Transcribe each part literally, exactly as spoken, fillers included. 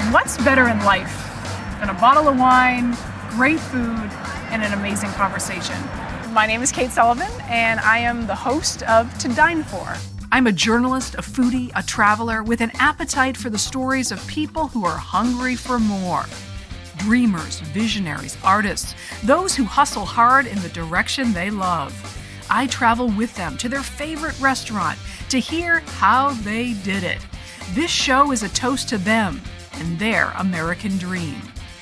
What's better in life than a bottle of wine, great food, and an amazing conversation? My name is Kate Sullivan, and I am the host of To Dine For. I'm a journalist, a foodie, a traveler with an appetite for the stories of people who are hungry for more. Dreamers, visionaries, artists, those who hustle hard in the direction they love. I travel with them to their favorite restaurant to hear how they did it. This show is a toast to them and their American dream.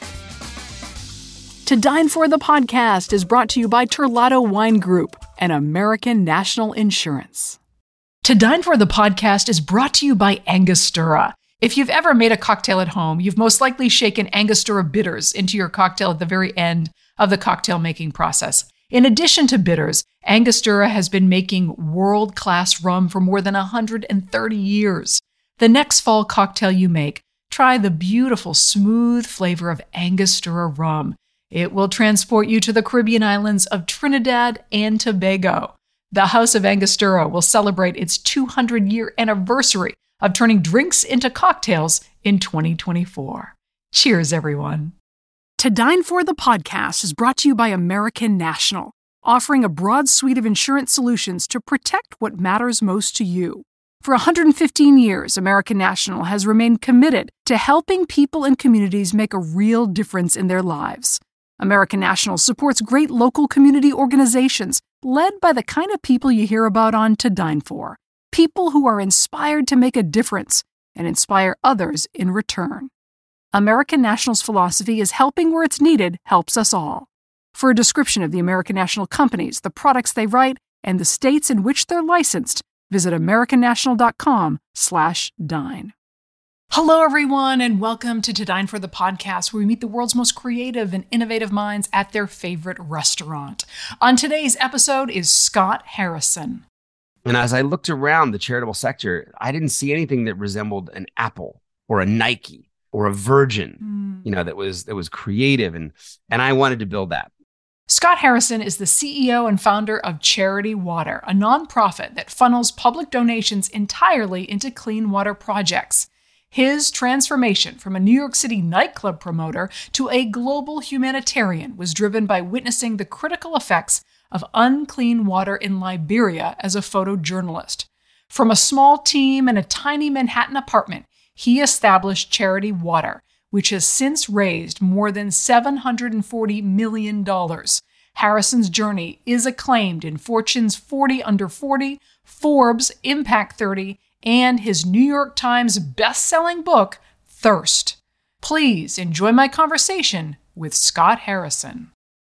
To Dine For the podcast is brought to you by Terlato Wine Group and American National Insurance. To Dine For the podcast is brought to you by Angostura. If you've ever made a cocktail at home, you've most likely shaken Angostura bitters into your cocktail at the very end of the cocktail making process. In addition to bitters, Angostura has been making world-class rum for more than one hundred thirty years. The next fall cocktail you make, try the beautiful, smooth flavor of Angostura rum. It will transport you to the Caribbean islands of Trinidad and Tobago. The House of Angostura will celebrate its two hundred year anniversary of turning drinks into cocktails in twenty twenty-four. Cheers, everyone. To Dine For the podcast is brought to you by American National, offering a broad suite of insurance solutions to protect what matters most to you. For one hundred fifteen years, American National has remained committed to helping people and communities make a real difference in their lives. American National supports great local community organizations led by the kind of people you hear about on To Dine For. People who are inspired to make a difference and inspire others in return. American National's philosophy is helping where it's needed helps us all. For a description of the American National companies, the products they write, and the states in which they're licensed, visit americannational.com slash dine. Hello, everyone, and welcome to To Dine For the podcast, where we meet the world's most creative and innovative minds at their favorite restaurant. On today's episode is Scott Harrison. And as I looked around the charitable sector, I didn't see anything that resembled an Apple or a Nike or a Virgin, mm. you know, that was that was creative, and and I wanted to build that. Scott Harrison is the C E O and founder of Charity Water, a nonprofit that funnels public donations entirely into clean water projects. His transformation from a New York City nightclub promoter to a global humanitarian was driven by witnessing the critical effects of unclean water in Liberia as a photojournalist. From a small team in a tiny Manhattan apartment, he established Charity Water, which has since raised more than seven hundred forty million dollars. Harrison's journey is acclaimed in Fortune's forty under forty, Forbes Impact thirty, and his New York Times best-selling book, Thirst. Please enjoy my conversation with Scott Harrison.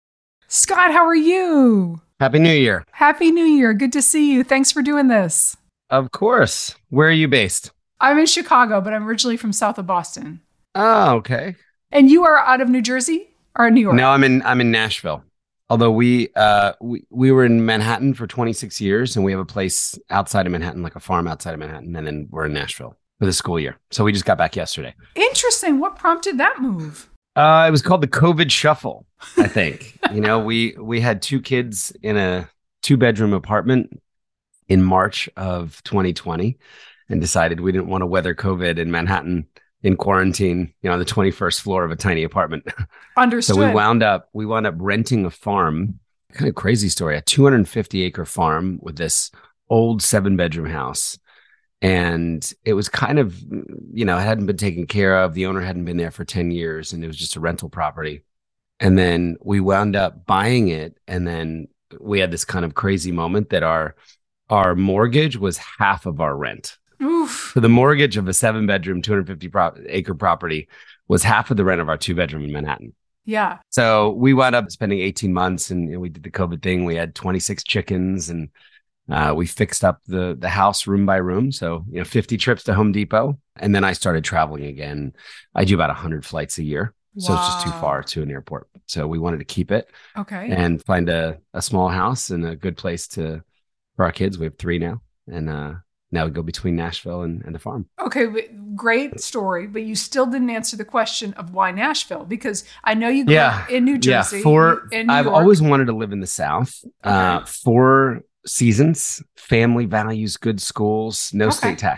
Scott, how are you? Happy New Year. Happy New Year. Good to see you. Thanks for doing this. Of course. Where are you based? I'm in Chicago, but I'm originally from south of Boston. Oh, okay. And you are out of New Jersey or New York? No, I'm in I'm in Nashville. Although we uh we, we were in Manhattan for twenty-six years, and we have a place outside of Manhattan, like a farm outside of Manhattan, and then we're in Nashville for the school year. So we just got back yesterday. Interesting. What prompted that move? Uh, it was called the COVID Shuffle, I think. you know, we we had two kids in a two-bedroom apartment in March of twenty twenty, and decided we didn't want to weather COVID in Manhattan in quarantine, you know, on the twenty-first floor of a tiny apartment. Understood. So we wound up, we wound up renting a farm, kind of crazy story, a two hundred fifty acre farm with this old seven bedroom house. And it was kind of, you know, it hadn't been taken care of. The owner hadn't been there for ten years, and it was just a rental property. And then we wound up buying it. And then we had this kind of crazy moment that our, our mortgage was half of our rent. Oof. So the mortgage of a seven bedroom, two hundred fifty acre property was half of the rent of our two bedroom in Manhattan. Yeah. So we wound up spending eighteen months, and, and we did the COVID thing. We had twenty-six chickens, and uh, we fixed up the, the house room by room. So, you know, fifty trips to Home Depot. And then I started traveling again. I do about one hundred flights a year. So wow. It's just too far to an airport. So we wanted to keep it. Okay. And find a, a small house and a good place to for our kids. We have three now. And, uh, now we go between Nashville and, and the farm. Okay, great story, but you still didn't answer the question of why Nashville, because I know you grew yeah. up in New Jersey. Yeah, for, in New I've York. always wanted to live in the South. Okay. Uh, four seasons, family values, good schools, no okay. state tax.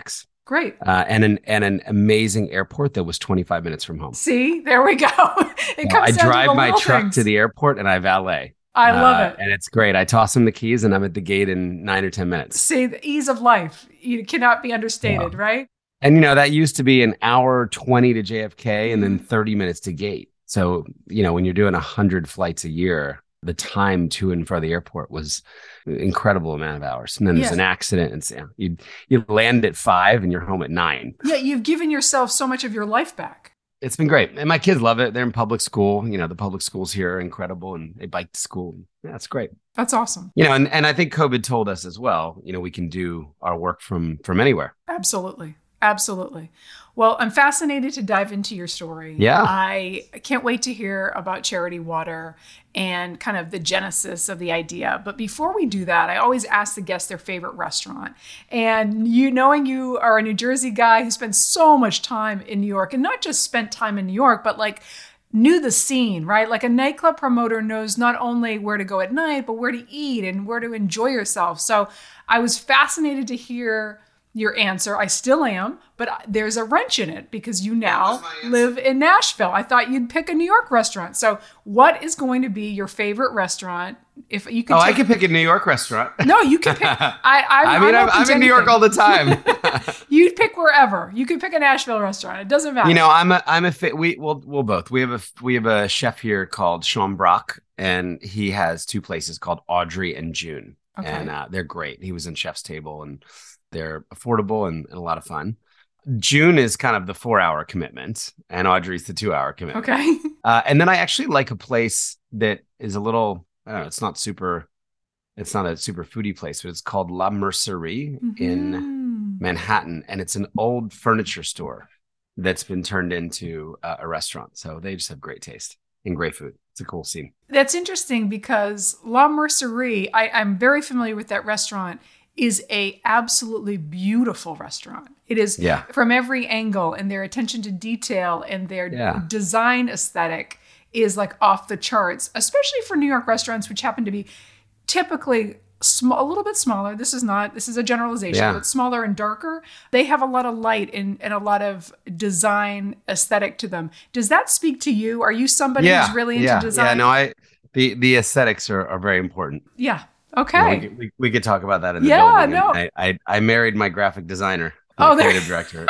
Great. Uh, and an and an amazing airport that was twenty-five minutes from home. See, there we go. It Uh, comes I down drive to the my little truck things. to the airport and I valet. I love Uh, it. and it's great. I toss him the keys and I'm at the gate in nine or ten minutes. See, the ease of life, you cannot be understated, Yeah. right? And, you know, that used to be an hour twenty to J F K and then Mm-hmm. thirty minutes to gate. So, you know, when you're doing one hundred flights a year, the time to and from the airport was an incredible amount of hours. And then there's Yeah. an accident and you, know, you you land at five and you're home at nine. Yeah, you've given yourself so much of your life back. It's been great. And my kids love it. They're in public school. You know, the public schools here are incredible and they bike to school. Yeah, it's great. That's awesome. You know, and, and I think COVID told us as well, you know, we can do our work from from anywhere. Absolutely. Absolutely. Well, I'm fascinated to dive into your story. Yeah. I can't wait to hear about Charity Water and kind of the genesis of the idea. But before we do that, I always ask the guests their favorite restaurant. And you, knowing you are a New Jersey guy who spends so much time in New York, and not just spent time in New York, but like knew the scene, right? Like a nightclub promoter knows not only where to go at night, but where to eat and where to enjoy yourself. So I was fascinated to hear your answer. I still am, but there's a wrench in it because you now live in Nashville. I thought you'd pick a New York restaurant. So what is going to be your favorite restaurant? If you could, Oh, take- I could pick a New York restaurant. No, you can pick. I, I, I mean, I'm, open I'm to in New York anything. all the time. You pick wherever. You can pick a Nashville restaurant. It doesn't matter. You know, I'm a I'm a fit. We we'll we'll both. We have a we have a chef here called Sean Brock, and he has two places called Audrey and June, Okay. and uh, they're great. He was in Chef's Table, and they're affordable and, and a lot of fun. June is kind of the four hour commitment, and Audrey's the two hour commitment. Okay. Uh, and then I actually like a place that is a little. I don't know. It's not super. It's not a super foodie place, but it's called La Mercerie in Mhm. Manhattan, and it's an old furniture store that's been turned into uh, a restaurant. So they just have great taste and great food. It's a cool scene. That's interesting because La Mercerie, I, I'm very familiar with that restaurant, is a absolutely beautiful restaurant. It is Yeah. from every angle, and their attention to detail and their Yeah. design aesthetic is like off the charts, especially for New York restaurants, which happen to be typically sm- a little bit smaller. This is not, this is a generalization, Yeah. but smaller and darker. They have a lot of light and, and a lot of design aesthetic to them. Does that speak to you? Are you somebody yeah, who's really into yeah, design? Yeah, no, I the the aesthetics are, are very important. Yeah. You know, Okay. we, could- we, we could talk about that in the Yeah, building. no. And I, I I married my graphic designer, Oh, my there- creative director.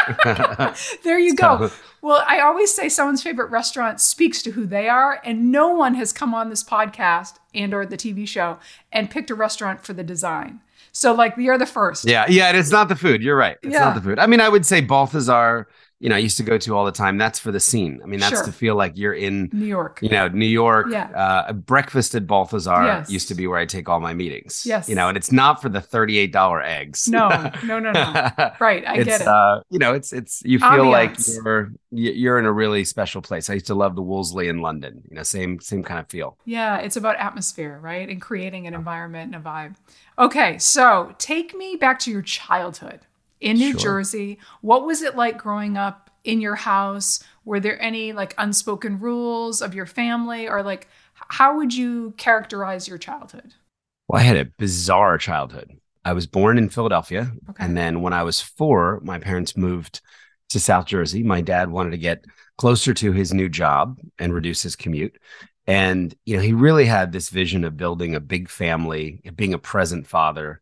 There you go. So- Well, I always say someone's favorite restaurant speaks to who they are, and no one has come on this podcast and or the T V show and picked a restaurant for the design. So like you're the first. Yeah, yeah, and it's not the food. You're right. It's Yeah. not the food. I mean, I would say Balthazar, you know, I used to go to all the time. That's for the scene. I mean, that's Sure. to feel like you're in, New York. you know, New York. Yeah. Uh, breakfast at Balthazar Yes. used to be where I take all my meetings. Yes. You know, and it's not for the thirty-eight dollars eggs. No, no, no, no. Right. I it's, get it. Uh, you know, it's, it's, you feel Ambiance. like you're, you're in a really special place. I used to love the Wolseley in London, you know, same, same kind of feel. Yeah, it's about atmosphere, right? And creating an environment and a vibe. Okay, so take me back to your childhood in New Sure. Jersey. What was it like growing up in your house? Were there any like unspoken rules of your family, or like h- how would you characterize your childhood? Well, I had a bizarre childhood. I was born in Philadelphia. Okay. And then when I was four, my parents moved to South Jersey. My dad wanted to get closer to his new job and reduce his commute. And, you know, he really had this vision of building a big family, being a present father.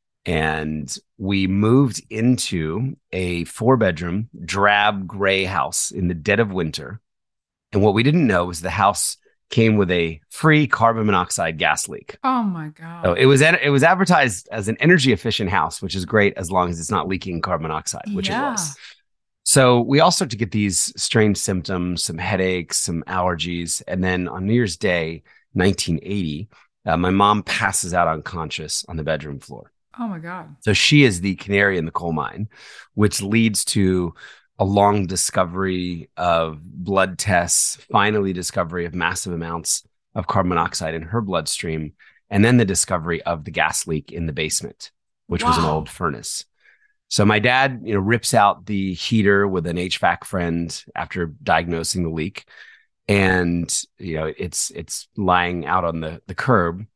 And we moved into a four bedroom, drab gray house in the dead of winter. And what we didn't know was the house came with a free carbon monoxide gas leak. Oh my God. So it was it was advertised as an energy efficient house, which is great as long as it's not leaking carbon monoxide, which Yeah. it was. So we all start to get these strange symptoms, some headaches, some allergies, and then on New Year's Day, nineteen eighty, uh, my mom passes out unconscious on the bedroom floor. Oh my God. So she is the canary in the coal mine, which leads to a long discovery of blood tests, finally discovery of massive amounts of carbon monoxide in her bloodstream, and then the discovery of the gas leak in the basement, which was an Wow. old furnace. So my dad, you know, rips out the heater with an H V A C friend after diagnosing the leak, and you know, it's it's lying out on the the curb.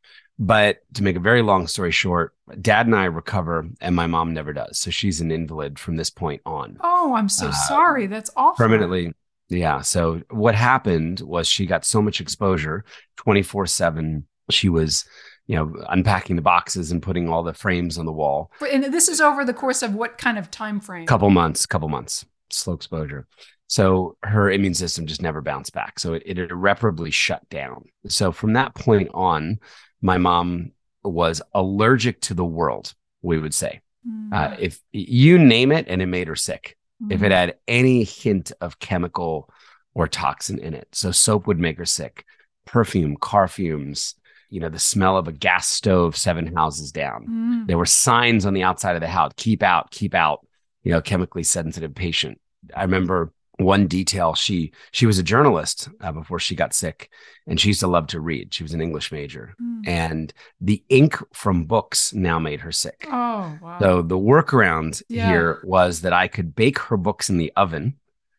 But to make a very long story short, dad and I recover and my mom never does. So she's an invalid from this point on. Oh, I'm so Uh, sorry. That's awful. Permanently. Yeah. So what happened was she got so much exposure twenty-four seven. She was, you know, unpacking the boxes and putting all the frames on the wall. And this is over the course of what kind of time frame? Couple months, couple months, slow exposure. So her immune system just never bounced back. So it, it irreparably shut down. So from that point on, my mom was allergic to the world, we would say. Mm. Uh, if you name it, and it made her sick. Mm. If it had any hint of chemical or toxin in it. So soap would make her sick. Perfume, car fumes, you know, the smell of a gas stove seven houses down. Mm. There were signs on the outside of the house, keep out, keep out, you know, chemically sensitive patient. I remember one detail, she she was a journalist uh, before she got sick, and she used to love to read. She was an English major, mm. and the ink from books now made her sick. Oh, wow. So the workaround yeah. here was that I could bake her books in the oven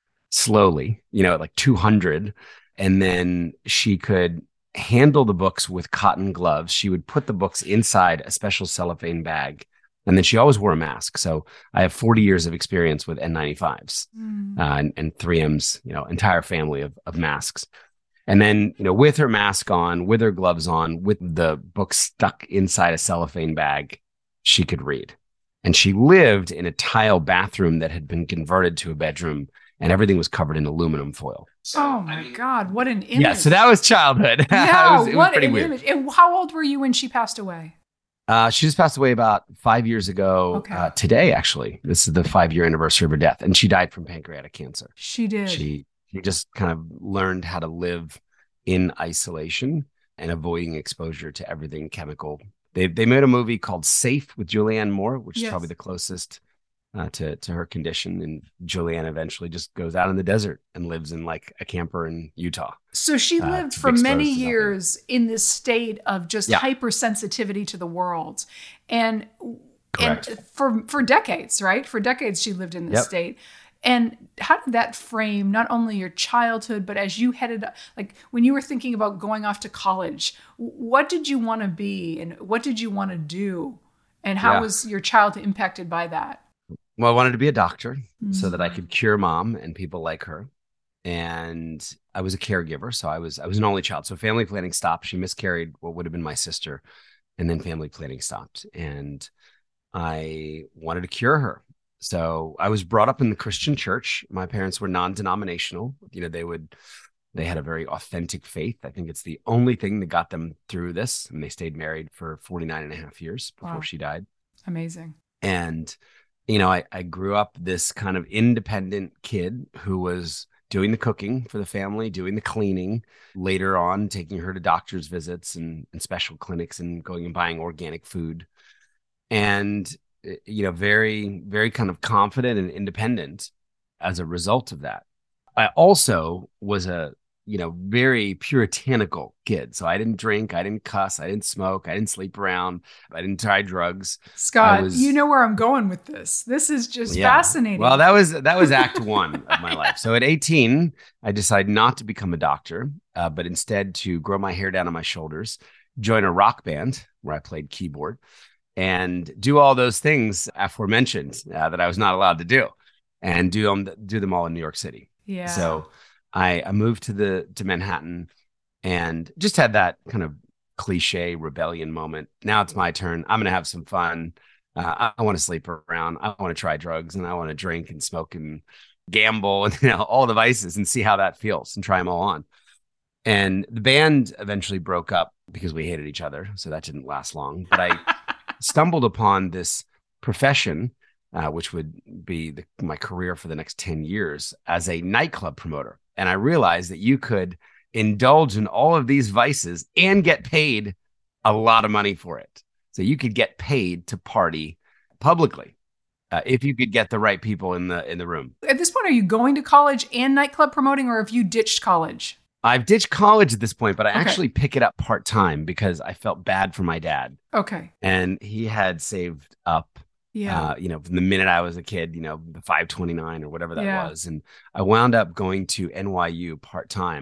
slowly, you know, at like two hundred, and then she could handle the books with cotton gloves. She would put the books inside a special cellophane bag. And then she always wore a mask. So I have forty years of experience with N ninety-fives mm. uh, and, and three M's, you know, entire family of, of masks. And then, you know, with her mask on, with her gloves on, with the book stuck inside a cellophane bag, she could read. And she lived in a tile bathroom that had been converted to a bedroom, and everything was covered in aluminum foil. So, oh my I mean, God, what an image. Yeah, so that was childhood. Yeah, it was, it what was pretty an weird. image. And how old were you when she passed away? Uh, she just passed away about five years ago. Okay. Uh, today, actually. This is the five-year anniversary of her death. And she died from pancreatic cancer. She did. She, she just kind of learned how to live in isolation and avoiding exposure to everything chemical. They they made a movie called Safe with Julianne Moore, which yes. is probably the closest uh, to, to her condition. And Julianne eventually just goes out in the desert and lives in like a camper in Utah. So she lived uh, for many years in this state of just yeah. hypersensitivity to the world. And, and for, for decades, right? For decades, she lived in this yep. state. And how did that frame not only your childhood, but as you headed, like when you were thinking about going off to college, what did you want to be and what did you want to do? And how yeah. was your childhood impacted by that? Well, I wanted to be a doctor mm-hmm. so that I could cure mom and people like her. And I was a caregiver. So I was, I was an only child. So family planning stopped. She miscarried what would have been my sister. And then family planning stopped. And I wanted to cure her. So I was brought up in the Christian church. My parents were non-denominational. You know, they would, they had a very authentic faith. I think it's the only thing that got them through this. And they stayed married for forty-nine and a half years before wow. she died. Amazing. And, you know, I, I grew up this kind of independent kid who was doing the cooking for the family, doing the cleaning, later on taking her to doctor's visits and, and special clinics and going and buying organic food. And, you know, very, very kind of confident and independent as a result of that. I also was a, you know, very puritanical kid. So I didn't drink, I didn't cuss, I didn't smoke, I didn't sleep around, I didn't try drugs. Scott, was, you know where I'm going with this. This is just yeah. fascinating. Well, that was that was act one of my life. So at eighteen, I decided not to become a doctor, uh, but instead to grow my hair down on my shoulders, join a rock band where I played keyboard, and do all those things aforementioned uh, that I was not allowed to do, and do them do them all in New York City. Yeah. So I, I moved to the to Manhattan and just had that kind of cliche rebellion moment. Now it's my turn. I'm going to have some fun. Uh, I, I want to sleep around. I want to try drugs, and I want to drink and smoke and gamble and, you know, all the vices and see how that feels and try them all on. And the band eventually broke up because we hated each other. So that didn't last long. But I stumbled upon this profession, uh, which would be the, my career for the next ten years as a nightclub promoter. And I realized that you could indulge in all of these vices and get paid a lot of money for it. So you could get paid to party publicly uh, if you could get the right people in the in the room. At this point, are you going to college and nightclub promoting, or have you ditched college? I've ditched college at this point, but I okay. actually pick it up part-time because I felt bad for my dad. Okay. And he had saved up, yeah, uh, you know, from the minute I was a kid, you know, the five twenty-nine or whatever that yeah. was. And I wound up going to N Y U part-time,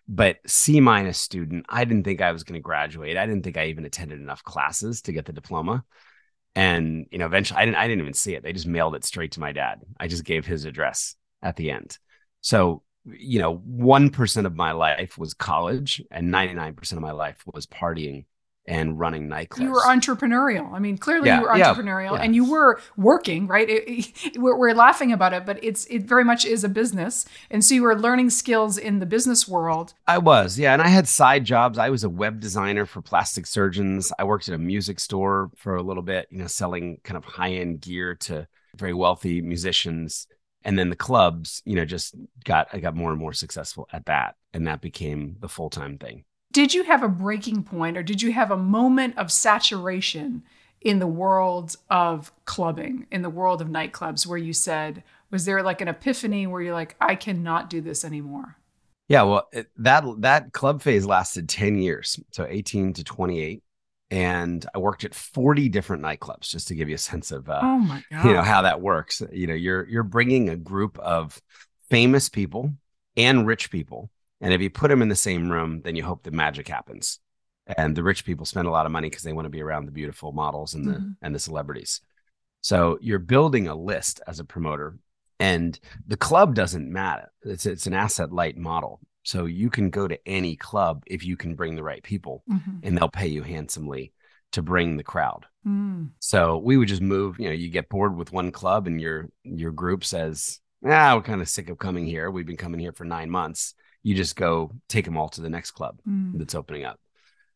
but C minus student. I didn't think I was going to graduate. I didn't think I even attended enough classes to get the diploma. And, you know, eventually I didn't, I didn't even see it. They just mailed it straight to my dad. I just gave his address at the end. So, you know, one percent of my life was college and ninety-nine percent of my life was partying and running nightclubs. You were entrepreneurial. I mean, clearly yeah, you were entrepreneurial yeah, yeah. and you were working, right? It, it, we're, we're laughing about it, but it's it very much is a business. And so you were learning skills in the business world. I was, yeah. And I had side jobs. I was a web designer for plastic surgeons. I worked at a music store for a little bit, you know, selling kind of high-end gear to very wealthy musicians. And then the clubs, you know, just got, I got more and more successful at that. And that became the full-time thing. Did you have a breaking point, or did you have a moment of saturation in the world of clubbing, in the world of nightclubs, where you said, was there like an epiphany where you're like, I cannot do this anymore? Yeah, well, it, that that club phase lasted ten years, so eighteen to twenty-eight. And I worked at forty different nightclubs, just to give you a sense of, uh, oh my God. you know, how that works. You know, you're you're bringing a group of famous people and rich people. And if you put them in the same room, then you hope that magic happens. And the rich people spend a lot of money because they want to be around the beautiful models and the mm-hmm. and the celebrities. So you're building a list as a promoter, and the club doesn't matter. It's it's an asset light model. So you can go to any club if you can bring the right people, mm-hmm. and they'll pay you handsomely to bring the crowd. Mm. So we would just move. You know, you get bored with one club, and your your group says, "Ah, we're kind of sick of coming here. We've been coming here for nine months." You just go take them all to the next club mm. that's opening up.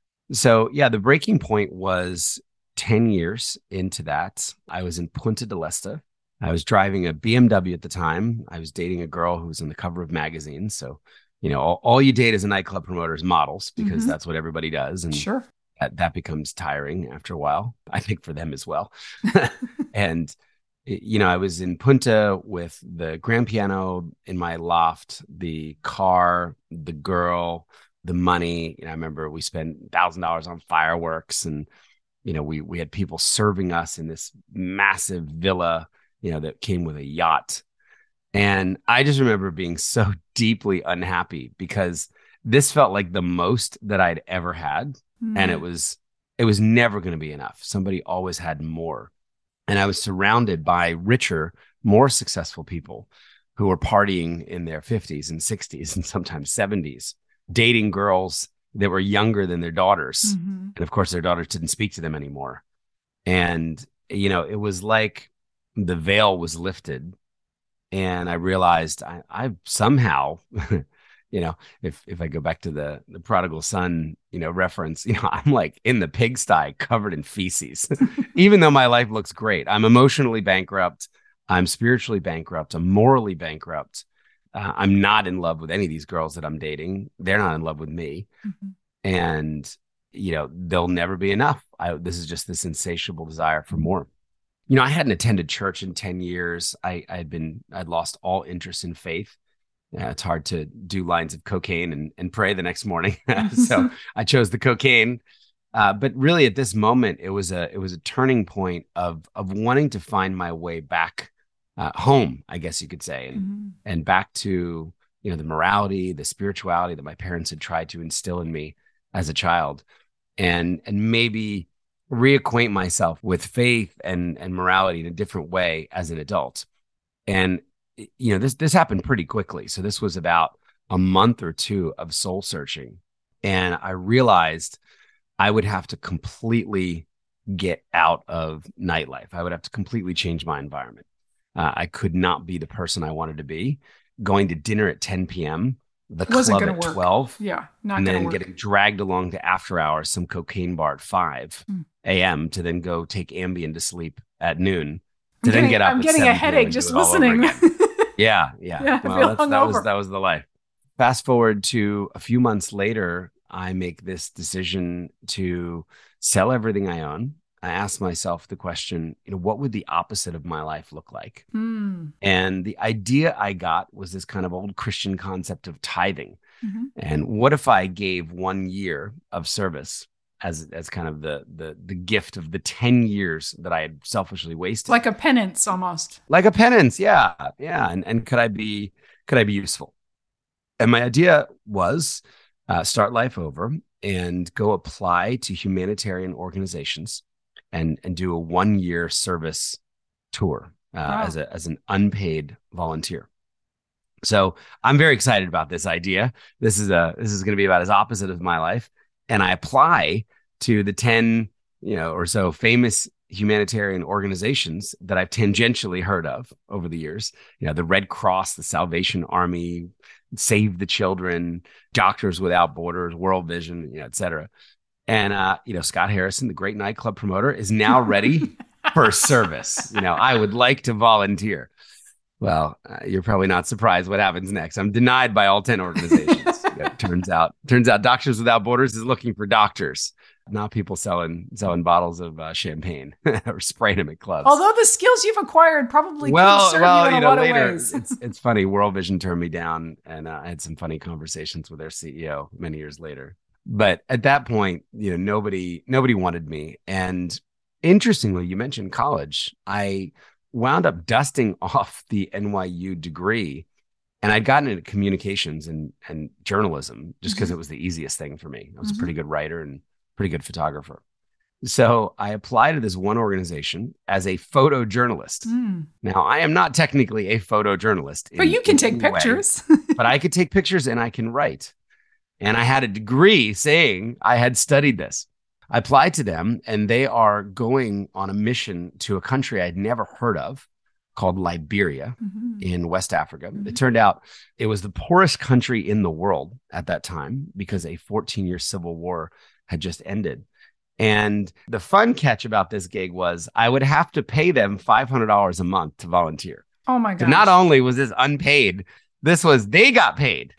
So yeah, the breaking point was ten years into that. I was in Punta del Este. I was driving a B M W at the time. I was dating a girl who was on the cover of magazines. So, you know, all, all you date as a nightclub promoter is models, because mm-hmm. that's what everybody does. And sure. that, that becomes tiring after a while, I think, for them as well. And you know, I was in Punta with the grand piano in my loft, the car, the girl, the money. You know, I remember we spent one thousand dollars on fireworks, and, you know, we we had people serving us in this massive villa, you know, that came with a yacht. And I just remember being so deeply unhappy because this felt like the most that I'd ever had. Mm. And it was, it was never going to be enough. Somebody always had more. And I was surrounded by richer, more successful people who were partying in their fifties and sixties and sometimes seventies, dating girls that were younger than their daughters. Mm-hmm. And of course, their daughters didn't speak to them anymore. And, you know, it was like the veil was lifted. And I realized I, I somehow, you know, if if I go back to the the prodigal son, you know, reference, you know, I'm like in the pigsty covered in feces, even though my life looks great. I'm emotionally bankrupt. I'm spiritually bankrupt. I'm morally bankrupt. Uh, I'm not in love with any of these girls that I'm dating. They're not in love with me. Mm-hmm. And, you know, there'll never be enough. I, this is just this insatiable desire for more. You know, I hadn't attended church in ten years. I had been, I'd lost all interest in faith. Yeah, it's hard to do lines of cocaine and, and pray the next morning. So I chose the cocaine. Uh, but really at this moment, it was a it was a turning point of of wanting to find my way back uh, home, I guess you could say, and, mm-hmm. and back to, you know, the morality, the spirituality that my parents had tried to instill in me as a child, and and maybe reacquaint myself with faith and and morality in a different way as an adult. And you know, this this happened pretty quickly. So this was about a month or two of soul searching. And I realized I would have to completely get out of nightlife. I would have to completely change my environment. Uh, I could not be the person I wanted to be. Going to dinner at ten p.m., the club at work. twelve, yeah, not and then work. Getting dragged along to after hours, some cocaine bar at five a.m. to then go take Ambien to sleep at noon. To I'm then getting, get up. I'm getting a headache just listening. Yeah, yeah. yeah well, that's, that was that was the life. Fast forward to a few months later, I make this decision to sell everything I own. I asked myself the question, you know, what would the opposite of my life look like? Mm. And the idea I got was this kind of old Christian concept of tithing. Mm-hmm. And what if I gave one year of service as as kind of the the the gift of the ten years that I had selfishly wasted? Like a penance almost. Like a penance, yeah. Yeah. And and could I be could I be useful? And my idea was uh, start life over and go apply to humanitarian organizations and, and do a one-year service tour uh, Wow. as a as an unpaid volunteer. So I'm very excited about this idea. This is a this is going to be about as opposite of my life. And I apply to the ten, you know, or so famous humanitarian organizations that I've tangentially heard of over the years. You know, the Red Cross, the Salvation Army, Save the Children, Doctors Without Borders, World Vision, you know, et cetera. And, uh, you know, Scott Harrison, the great nightclub promoter, is now ready for service. You know, I would like to volunteer. Well, uh, you're probably not surprised what happens next. I'm denied by all ten organizations. You know, turns out, turns out Doctors Without Borders is looking for doctors, not people selling selling bottles of uh, champagne or spraying them at clubs. Although the skills you've acquired probably well, could serve well, you in you a know, lot later, of ways. it's it's funny. World Vision turned me down, and uh, I had some funny conversations with their C E O many years later. But at that point, you know, nobody nobody wanted me. And interestingly, you mentioned college. I wound up dusting off the N Y U degree, and I'd gotten into communications and, and journalism just because mm-hmm. it was the easiest thing for me. I was mm-hmm. a pretty good writer and pretty good photographer. So I applied to this one organization as a photojournalist. Mm. Now, I am not technically a photojournalist. But in, you can take pictures. But I could take pictures and I can write. And I had a degree saying I had studied this. I applied to them, and they are going on a mission to a country I'd never heard of called Liberia mm-hmm. in West Africa. Mm-hmm. It turned out it was the poorest country in the world at that time because a fourteen-year civil war had just ended. And the fun catch about this gig was I would have to pay them five hundred dollars a month to volunteer. Oh my gosh. So not only was this unpaid, this was they got paid.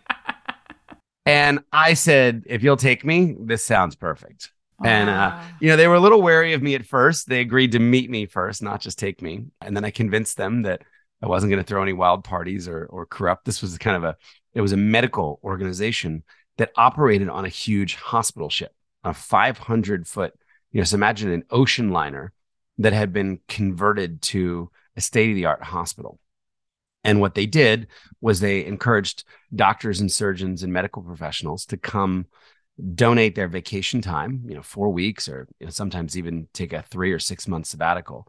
And I said, if you'll take me, this sounds perfect. And, uh, you know, they were a little wary of me at first. They agreed to meet me first, not just take me. And then I convinced them that I wasn't going to throw any wild parties or, or corrupt. This was kind of a, it was a medical organization that operated on a huge hospital ship, a five hundred foot, you know, so imagine an ocean liner that had been converted to a state-of-the-art hospital. And what they did was they encouraged doctors and surgeons and medical professionals to come donate their vacation time, you know, four weeks or you know, sometimes even take a three or six month sabbatical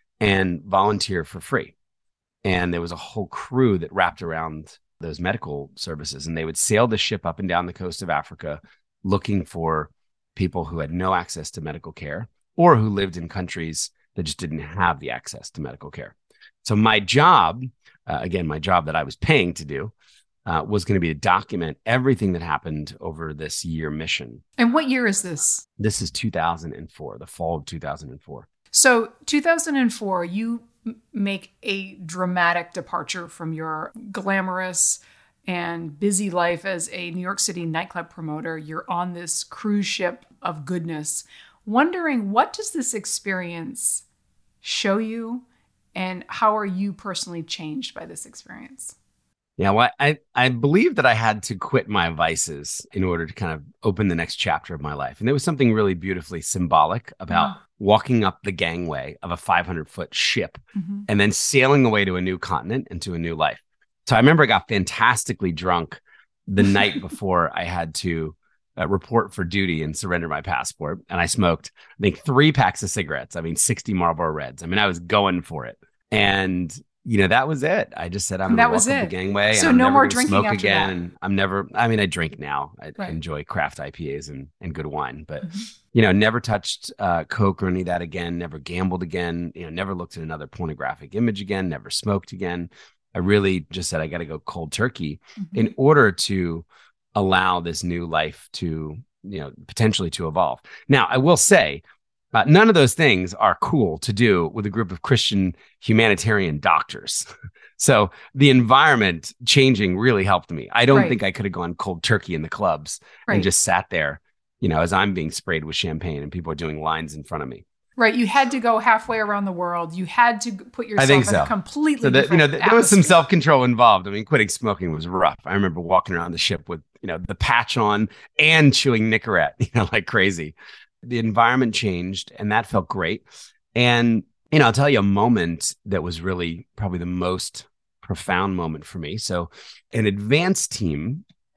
and volunteer for free. And there was a whole crew that wrapped around those medical services, and they would sail the ship up and down the coast of Africa looking for people who had no access to medical care or who lived in countries that just didn't have the access to medical care. So my job, uh, again, my job that I was paying to do, Uh, was going to be to document everything that happened over this year mission. And what year is this? This is two thousand four, the fall of two thousand four. So two thousand four, you m- make a dramatic departure from your glamorous and busy life as a New York City nightclub promoter. You're on this cruise ship of goodness. Wondering, what does this experience show you, and how are you personally changed by this experience? Yeah, well, I, I believe that I had to quit my vices in order to kind of open the next chapter of my life. And there was something really beautifully symbolic about wow. walking up the gangway of a five hundred foot ship mm-hmm. and then sailing away to a new continent and to a new life. So I remember I got fantastically drunk the night before I had to uh, report for duty and surrender my passport. And I smoked, I think, three packs of cigarettes. I mean, sixty Marlboro Reds. I mean, I was going for it. And you know, that was it. I just said, I'm going to walk up the gangway. So and I'm no never more gonna drinking smoke after again. that. And I'm never, I mean, I drink now. I right. enjoy craft I P As and, and good wine, but, mm-hmm. you know, never touched uh, Coke or any of that again, never gambled again, you know, never looked at another pornographic image again, never smoked again. I really just said, I got to go cold turkey mm-hmm. in order to allow this new life to, you know, potentially to evolve. Now, I will say, Uh, none of those things are cool to do with a group of Christian humanitarian doctors. So the environment changing really helped me. I don't right. think I could have gone cold turkey in the clubs right. and just sat there, you know, as I'm being sprayed with champagne and people are doing lines in front of me. Right. You had to go halfway around the world. You had to put yourself I think in so. a completely so the, different you know, th- there was some atmosphere. self-control involved. I mean, quitting smoking was rough. I remember walking around the ship with, you know, the patch on and chewing Nicorette, you know, like crazy. The environment changed, and that felt great. And, you know, I'll tell you a moment that was really probably the most profound moment for me. So an advanced team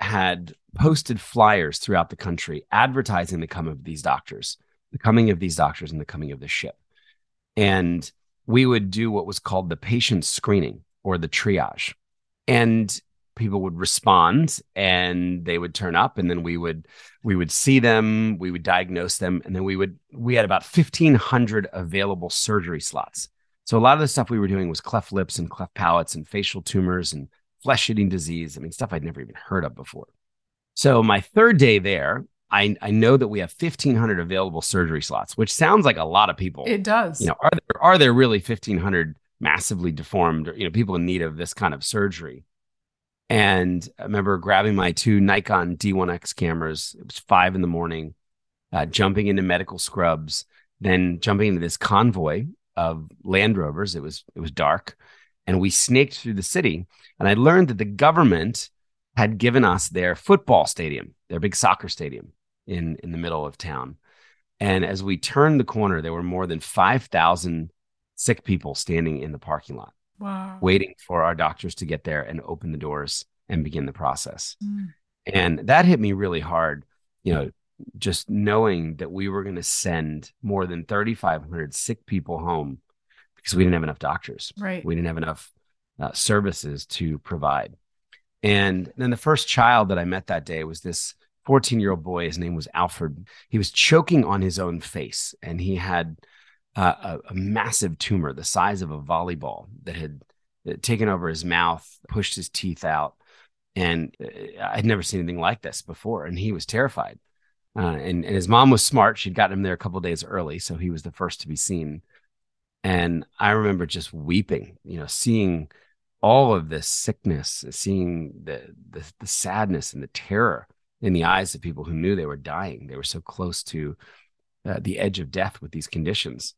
had posted flyers throughout the country advertising the coming of these doctors, the coming of these doctors and the coming of the ship. And we would do what was called the patient screening or the triage. And people would respond and they would turn up, and then we would we would see them, we would diagnose them, and then we would we had about fifteen hundred available surgery slots. So a lot of the stuff we were doing was cleft lips and cleft palates and facial tumors and flesh-eating disease. I mean, stuff I'd never even heard of before. So my third day there, I, I know that we have fifteen hundred available surgery slots, which sounds like a lot of people. It does. You know, are there, are there really fifteen hundred massively deformed, or, you know, people in need of this kind of surgery? And I remember grabbing my two Nikon D one X cameras. It was five in the morning, uh, jumping into medical scrubs, then jumping into this convoy of Land Rovers. It was it was dark, and we snaked through the city. And I learned that the government had given us their football stadium, their big soccer stadium in, in the middle of town. And as we turned the corner, there were more than five thousand sick people standing in the parking lot. Wow. Waiting for our doctors to get there and open the doors and begin the process. Mm. And that hit me really hard, you know, just knowing that we were going to send more than thirty-five hundred sick people home because we didn't have enough doctors. Right. We didn't have enough uh, services to provide. And then the first child that I met that day was this fourteen-year-old boy. His name was Alfred. He was choking on his own face, and he had uh, a, a massive tumor the size of a volleyball that had taken over his mouth, pushed his teeth out. And I'd never seen anything like this before. And he was terrified. Uh, and, and his mom was smart. She'd gotten him there a couple of days early, so he was the first to be seen. And I remember just weeping, you know, seeing all of this sickness, seeing the, the the sadness and the terror in the eyes of people who knew they were dying. They were so close to uh, the edge of death with these conditions.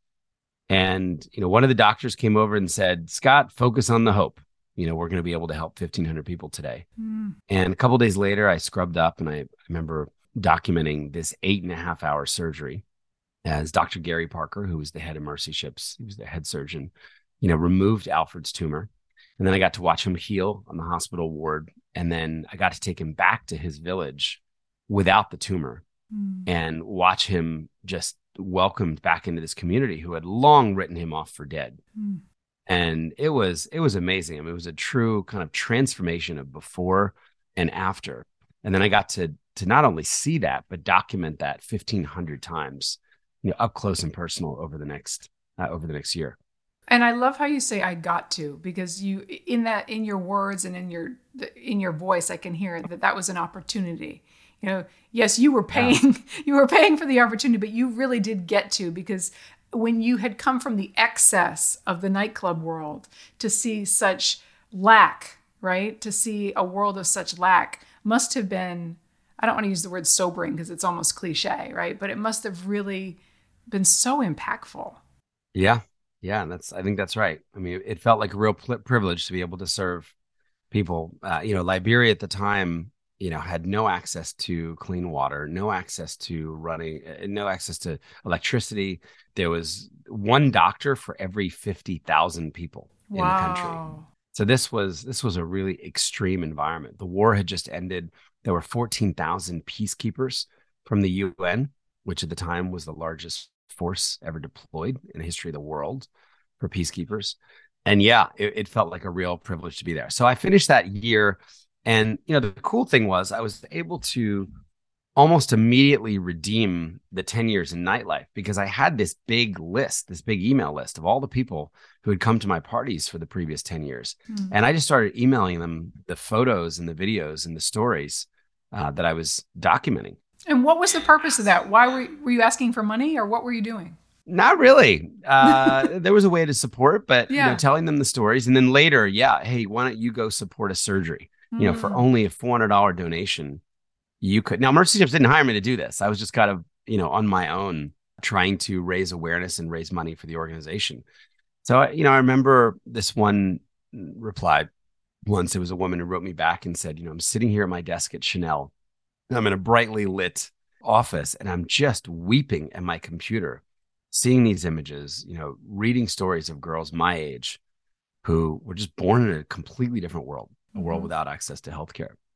And, you know, one of the doctors came over and said, Scott, focus on the hope. You know, we're going to be able to help fifteen hundred people today. Mm. And a couple of days later, I scrubbed up, and I, I remember documenting this eight and a half hour surgery as Doctor Gary Parker, who was the head of Mercy Ships, he was the head surgeon, you know, removed Alfred's tumor. And then I got to watch him heal on the hospital ward. And then I got to take him back to his village without the tumor mm. and watch him just welcomed back into this community who had long written him off for dead. Mm. And it was, it was amazing. I mean, it was a true kind of transformation of before and after. And then I got to, to not only see that, but document that fifteen hundred times, you know, up close and personal over the next, uh, over the next year. And I love how you say I got to, because you, in that, in your words and in your, in your voice, I can hear that that was an opportunity. You know, yes, you were paying, yeah. you were paying for the opportunity, but you really did get to, because when you had come from the excess of the nightclub world to see such lack, right? To see a world of such lack must have been, I don't want to use the word sobering because it's almost cliche, right? But it must have really been so impactful. Yeah. Yeah. That's, I think that's right. I mean, it felt like a real privilege to be able to serve people. Uh, you know, Liberia at the time, you know, had no access to clean water, no access to running, no access to electricity. There was one doctor for every fifty thousand people wow. in the country. So this was, this was a really extreme environment. The war had just ended. There were fourteen thousand peacekeepers from the U N, which at the time was the largest force ever deployed in the history of the world for peacekeepers. And yeah, it, it felt like a real privilege to be there. So I finished that year. And, you know, the cool thing was I was able to almost immediately redeem the ten years in nightlife, because I had this big list, this big email list of all the people who had come to my parties for the previous ten years. Mm. And I just started emailing them the photos and the videos and the stories uh, that I was documenting. And what was the purpose of that? Why were, were you asking for money, or what were you doing? Not really. Uh, there was a way to support, but yeah. you know, telling them the stories. And then later, yeah, hey, why don't you go support a surgery? You know, for only a four hundred dollars donation, you could. Now, Mercy Ships didn't hire me to do this. I was just kind of, you know, on my own trying to raise awareness and raise money for the organization. So, you know, I remember this one reply once. It was a woman who wrote me back and said, you know, I'm sitting here at my desk at Chanel. And I'm in a brightly lit office, and I'm just weeping at my computer, seeing these images, you know, reading stories of girls my age who were just born in a completely different world. A world without access to healthcare.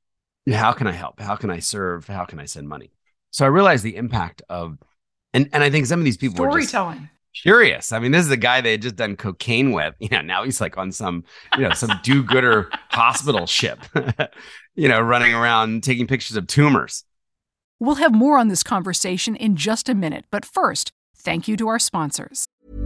how can I help? How can I serve? How can I send money? So I realized the impact of, and, and I think some of these people were just storytelling. Curious. I mean, this is a guy they had just done cocaine with. Yeah, now he's like on some, you know, some do-gooder hospital ship, you know, running around taking pictures of tumors. We'll have more on this conversation in just a minute, but first, thank you to our sponsors.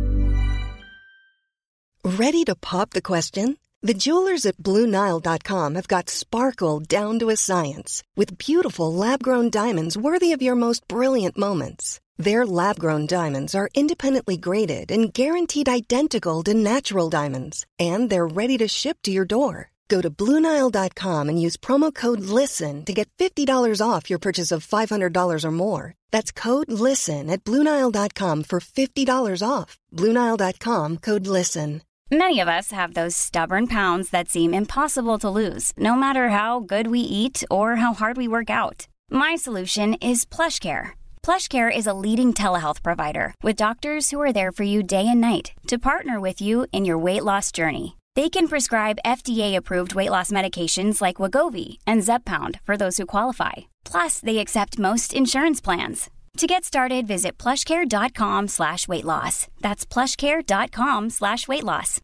Ready to pop the question? The jewelers at Blue Nile dot com have got sparkle down to a science with beautiful lab-grown diamonds worthy of your most brilliant moments. Their lab-grown diamonds are independently graded and guaranteed identical to natural diamonds, and they're ready to ship to your door. Go to Blue Nile dot com and use promo code LISTEN to get fifty dollars off your purchase of five hundred dollars or more. That's code LISTEN at Blue Nile dot com for fifty dollars off. Blue Nile dot com, code LISTEN. Many of us have those stubborn pounds that seem impossible to lose, no matter how good we eat or how hard we work out. My solution is PlushCare. PlushCare is a leading telehealth provider with doctors who are there for you day and night to partner with you in your weight loss journey. They can prescribe F D A-approved weight loss medications like Wegovy and Zepbound for those who qualify. Plus, they accept most insurance plans. To get started, visit plushcare.com slash weight loss. That's plushcare.com slash weight loss.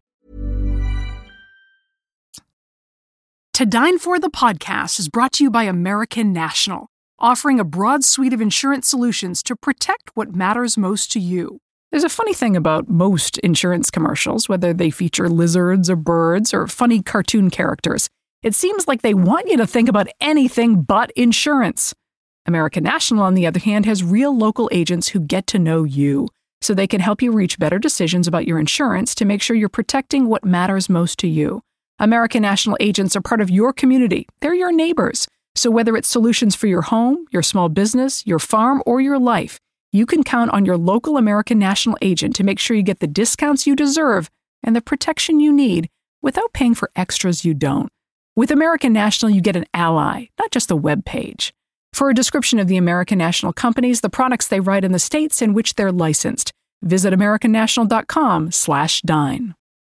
To Dine For the podcast is brought to you by American National, offering a broad suite of insurance solutions to protect what matters most to you. There's a funny thing about most insurance commercials, whether they feature lizards or birds or funny cartoon characters. It seems like they want you to think about anything but insurance. American National, on the other hand, has real local agents who get to know you, so they can help you reach better decisions about your insurance to make sure you're protecting what matters most to you. American National agents are part of your community. They're your neighbors. So whether it's solutions for your home, your small business, your farm, or your life, you can count on your local American National agent to make sure you get the discounts you deserve and the protection you need without paying for extras you don't. With American National, you get an ally, not just a web page. For a description of the American National companies, the products they write, in the states in which they're licensed, visit americannational.com slash dine.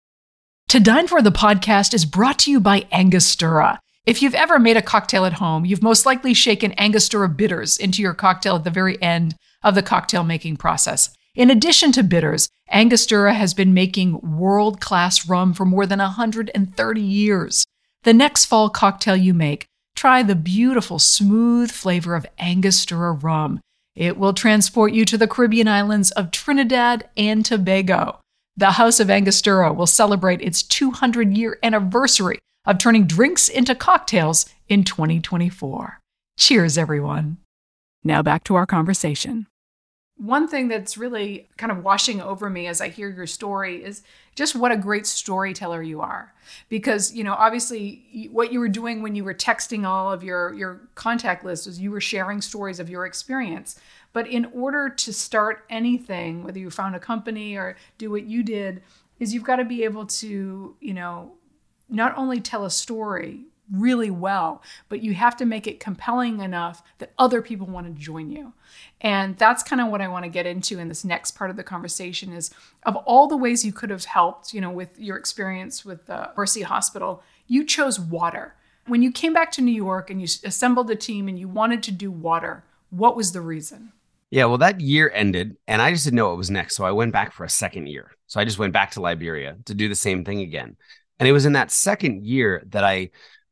To Dine For the podcast is brought to you by Angostura. If you've ever made a cocktail at home, you've most likely shaken Angostura bitters into your cocktail at the very end of the cocktail making process. In addition to bitters, Angostura has been making world-class rum for more than one hundred thirty years. The next fall cocktail you make, try the beautiful, smooth flavor of Angostura rum. It will transport you to the Caribbean islands of Trinidad and Tobago. The House of Angostura will celebrate its two hundred year anniversary of turning drinks into cocktails in twenty twenty-four. Cheers, everyone. Now back to our conversation. One thing that's really kind of washing over me as I hear your story is just what a great storyteller you are. Because, you know, obviously what you were doing when you were texting all of your, your contact list was you were sharing stories of your experience. But in order to start anything, whether you found a company or do what you did, is you've got to be able to, you know, not only tell a story really well, but you have to make it compelling enough that other people want to join you. And that's kind of what I want to get into in this next part of the conversation is of all the ways you could have helped, you know, with your experience with the Mercy Hospital, you chose water. When you came back to New York and you assembled a team and you wanted to do water, what was the reason? Yeah, well, that year ended and I just didn't know what was next. So I went back for a second year. So I just went back to Liberia to do the same thing again. And it was in that second year that I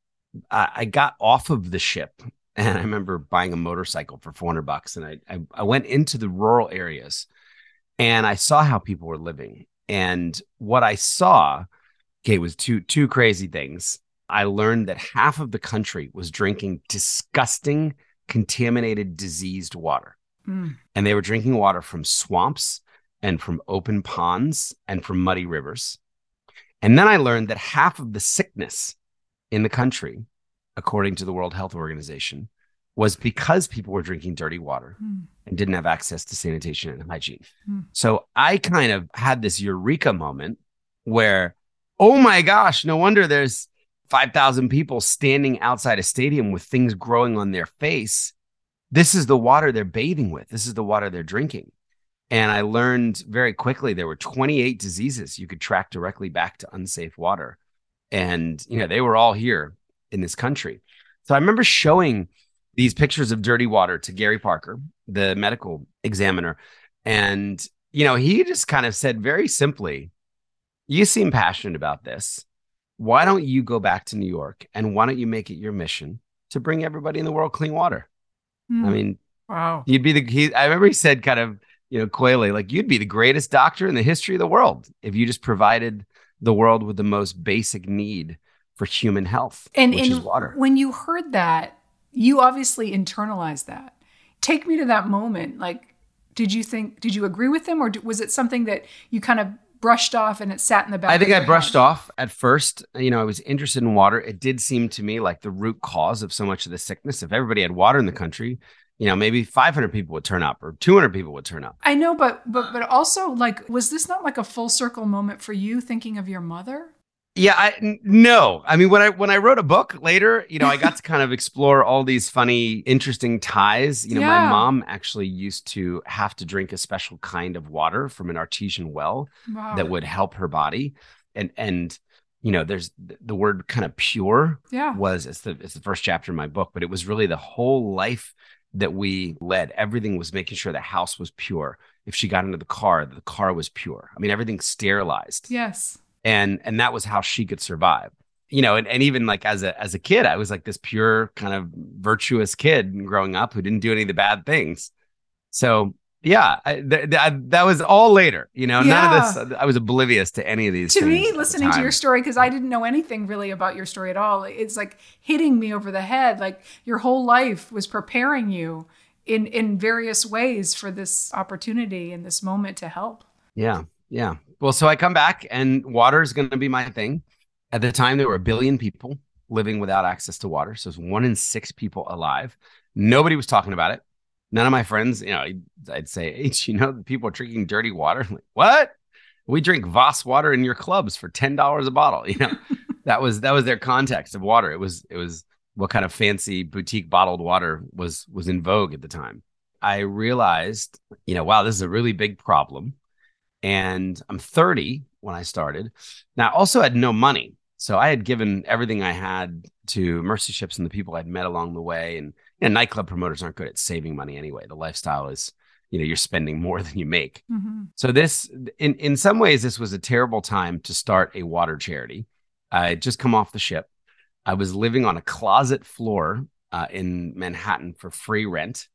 I got off of the ship, and I remember buying a motorcycle for four hundred bucks. And I, I, I went into the rural areas and I saw how people were living. And what I saw, okay, was two, two crazy things. I learned that half of the country was drinking disgusting, contaminated, diseased water. Mm. And they were drinking water from swamps and from open ponds and from muddy rivers. And then I learned that half of the sickness in the country, according to the World Health Organization, was because people were drinking dirty water mm. and didn't have access to sanitation and hygiene. Mm. So I kind of had this eureka moment where, oh my gosh, no wonder there's five thousand people standing outside a stadium with things growing on their face. This is the water they're bathing with. This is the water they're drinking. And I learned very quickly there were twenty-eight diseases you could track directly back to unsafe water. And, you know, they were all here in this country. So I remember showing these pictures of dirty water to Gary Parker, the medical examiner. And, you know, he just kind of said very simply, you seem passionate about this. Why don't you go back to New York and why don't you make it your mission to bring everybody in the world clean water? Mm. I mean, wow. You'd be the, he, I remember he said kind of, you know, coyly, like you'd be the greatest doctor in the history of the world if you just provided the world with the most basic need for human health, and, which and is water. When you heard that, you obviously internalized that. Take me to that moment. Like, did you think, did you agree with him, or was it something that you kind of brushed off and it sat in the back? I think of I your brushed head? off at first. You know, I was interested in water. It did seem to me like the root cause of so much of the sickness. If everybody had water in the country, you know, maybe five hundred people would turn up or two hundred people would turn up. I know, but but but also, like, was this not like a full circle moment for you thinking of your mother? Yeah, I n- no. I mean, when I when I wrote a book later, you know, I got to kind of explore all these funny, interesting ties. You know, Yeah. my mom actually used to have to drink a special kind of water from an artesian well Wow. that would help her body. And and you know, there's the word kind of pure Yeah. was it's the it's the first chapter in my book, but it was really the whole life that we led. Everything was making sure the house was pure. If she got into the car, the car was pure. I mean, everything's sterilized. Yes. And and that was how she could survive. You know, and, and even like as a as a kid, I was like this pure kind of virtuous kid growing up who didn't do any of the bad things. So yeah, I, th- th- I, that was all later. You know, Yeah. none of this. I was oblivious to any of these To things me, at the listening to time. your story, because I didn't know anything really about your story at all, it's like hitting me over the head. Like your whole life was preparing you in in various ways for this opportunity and this moment to help. Yeah, yeah. Well, so I come back and water is going to be my thing. At the time, there were a billion people living without access to water. So it's one in six people alive. Nobody was talking about it. None of my friends, you know, I'd say, hey, you know, people are drinking dirty water. I'm like, what? We drink Voss water in your clubs for ten dollars a bottle. You know, that was that was their context of water. It was it was what kind of fancy boutique bottled water was was in vogue at the time. I realized, you know, wow, this is a really big problem. And I'm thirty when I started. Now, I also had no money. So I had given everything I had to Mercy Ships and the people I'd met along the way. And you know, nightclub promoters aren't good at saving money anyway. The lifestyle is, you know, you're spending more than you make. Mm-hmm. So this, in, in some ways, this was a terrible time to start a water charity. I had just come off the ship. I was living on a closet floor uh, in Manhattan for free rent.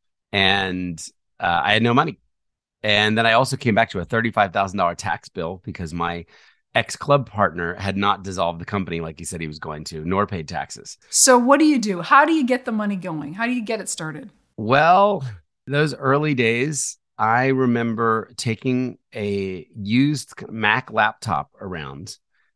And uh, I had no money. And then I also came back to a thirty-five thousand dollars tax bill because my ex-club partner had not dissolved the company like he said he was going to, nor paid taxes. So what do you do? How do you get the money going? How do you get it started? Well, those early days, I remember taking a used Mac laptop around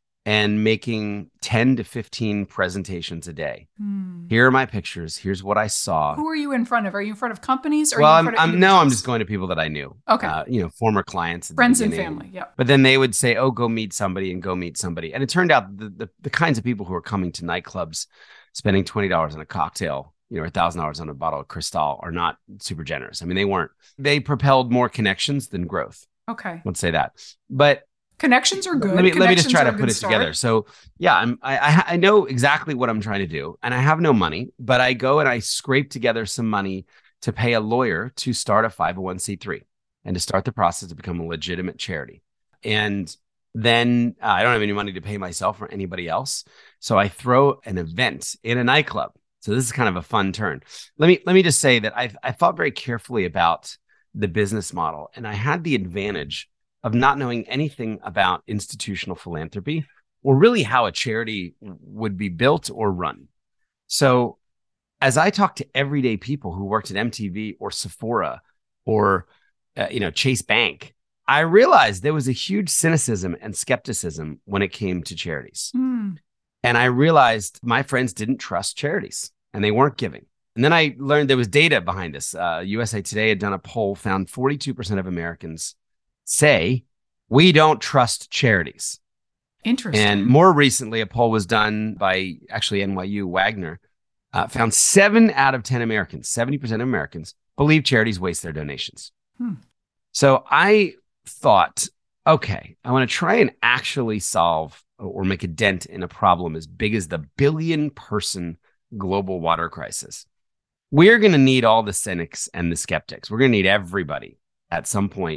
and making ten to fifteen presentations a day. Hmm. Here are my pictures. Here's what I saw. Who are you in front of? Are you in front of companies? Or Well, are you in I'm, front of I'm no, I'm individuals? just going to people that I knew. Okay. Uh, you know, former clients. at the Friends and beginning. family. Yep. But then they would say, oh, go meet somebody and go meet somebody. And it turned out the, the, the kinds of people who are coming to nightclubs, spending twenty dollars on a cocktail, you know, one thousand dollars on a bottle of Cristal are not super generous. I mean, they weren't. They propelled more connections than growth. Okay. Let's say that. But Connections are good. let me let me just Connections try are to a put good it start. together. So yeah, I'm I, I I know exactly what I'm trying to do, and I have no money, but I go and I scrape together some money to pay a lawyer to start a five oh one c three and to start the process to become a legitimate charity. And then uh, I don't have any money to pay myself or anybody else, so I throw an event in a nightclub. So this is kind of a fun turn. Let me let me just say that I I thought very carefully about the business model, and I had the advantage of not knowing anything about institutional philanthropy or really how a charity would be built or run. So as I talked to everyday people who worked at M T V or Sephora or, uh, you know, Chase Bank, I realized there was a huge cynicism and skepticism when it came to charities. Hmm. And I realized my friends didn't trust charities and they weren't giving. And then I learned there was data behind this. Uh, U S A Today had done a poll, found forty-two percent of Americans say we don't trust charities. Interesting. And more recently, a poll was done by actually N Y U Wagner, uh, found seven out of ten Americans, seventy percent of Americans believe charities waste their donations. Hmm. So I thought, okay, I want to try and actually solve or make a dent in a problem as big as the billion person global water crisis, we're going to need all the cynics and the skeptics. We're going to need everybody at some point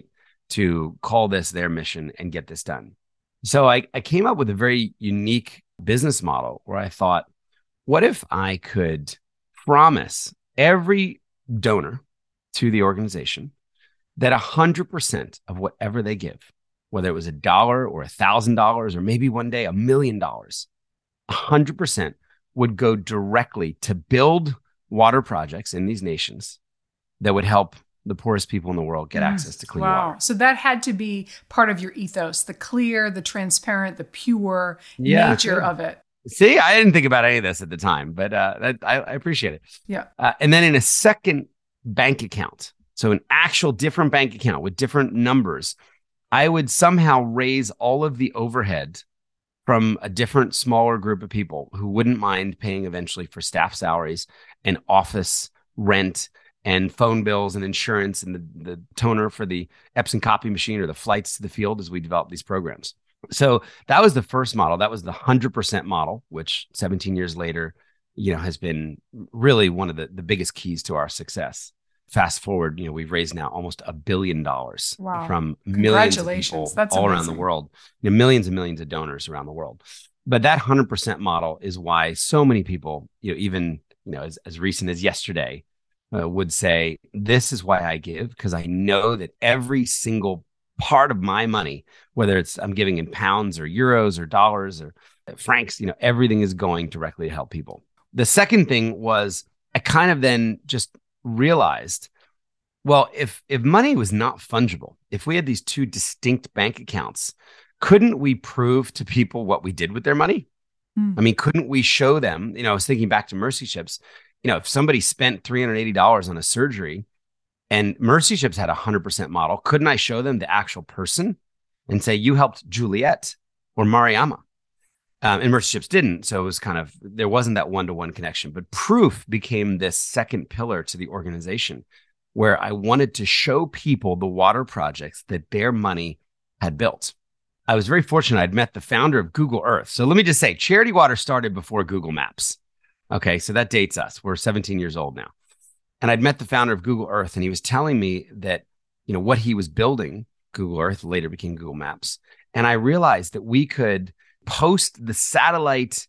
to call this their mission and get this done. So I, I came up with a very unique business model where I thought, what if I could promise every donor to the organization that one hundred percent of whatever they give, whether it was a dollar or a thousand dollars or maybe one day a million dollars, one hundred percent would go directly to build water projects in these nations that would help the poorest people in the world get access to clean wow. water. So that had to be part of your ethos, the clear, the transparent, the pure yeah, nature yeah. of it. See, I didn't think about any of this at the time, but uh, I, I appreciate it. Yeah. Uh, and then in a second bank account, so an actual different bank account with different numbers, I would somehow raise all of the overhead from a different, smaller group of people who wouldn't mind paying eventually for staff salaries and office rent and phone bills and insurance and the, the toner for the Epson copy machine or the flights to the field as we develop these programs. So that was the first model. That was the one hundred percent model, which seventeen years later, you know, has been really one of the, the biggest keys to our success. Fast forward, you know, we've raised now almost a billion dollars wow. from millions of Congratulations. people That's all amazing. around the world, you know, millions and millions of donors around the world. But that one hundred percent model is why so many people, you know, even, you know, as, as recent as yesterday, uh, would say, this is why I give, because I know that every single part of my money, whether it's I'm giving in pounds or euros or dollars or francs, you know, everything is going directly to help people. The second thing was I kind of then just realized, well, if if money was not fungible, if we had these two distinct bank accounts, couldn't we prove to people what we did with their money? Mm. I mean, couldn't we show them, you know, I was thinking back to Mercy Ships, you know, if somebody spent three hundred eighty dollars on a surgery and Mercy Ships had a one hundred percent model, couldn't I show them the actual person and say, you helped Juliet or Mariama? Um, and Mercy Ships didn't. So it was kind of, there wasn't that one-to-one connection. But proof became this second pillar to the organization where I wanted to show people the water projects that their money had built. I was very fortunate. I'd met the founder of Google Earth. So let me just say, Charity Water started before Google Maps. Okay, so that dates us. We're seventeen years old now. And I'd met the founder of Google Earth, and he was telling me that, you know, what he was building, Google Earth later became Google Maps. And I realized that we could post the satellite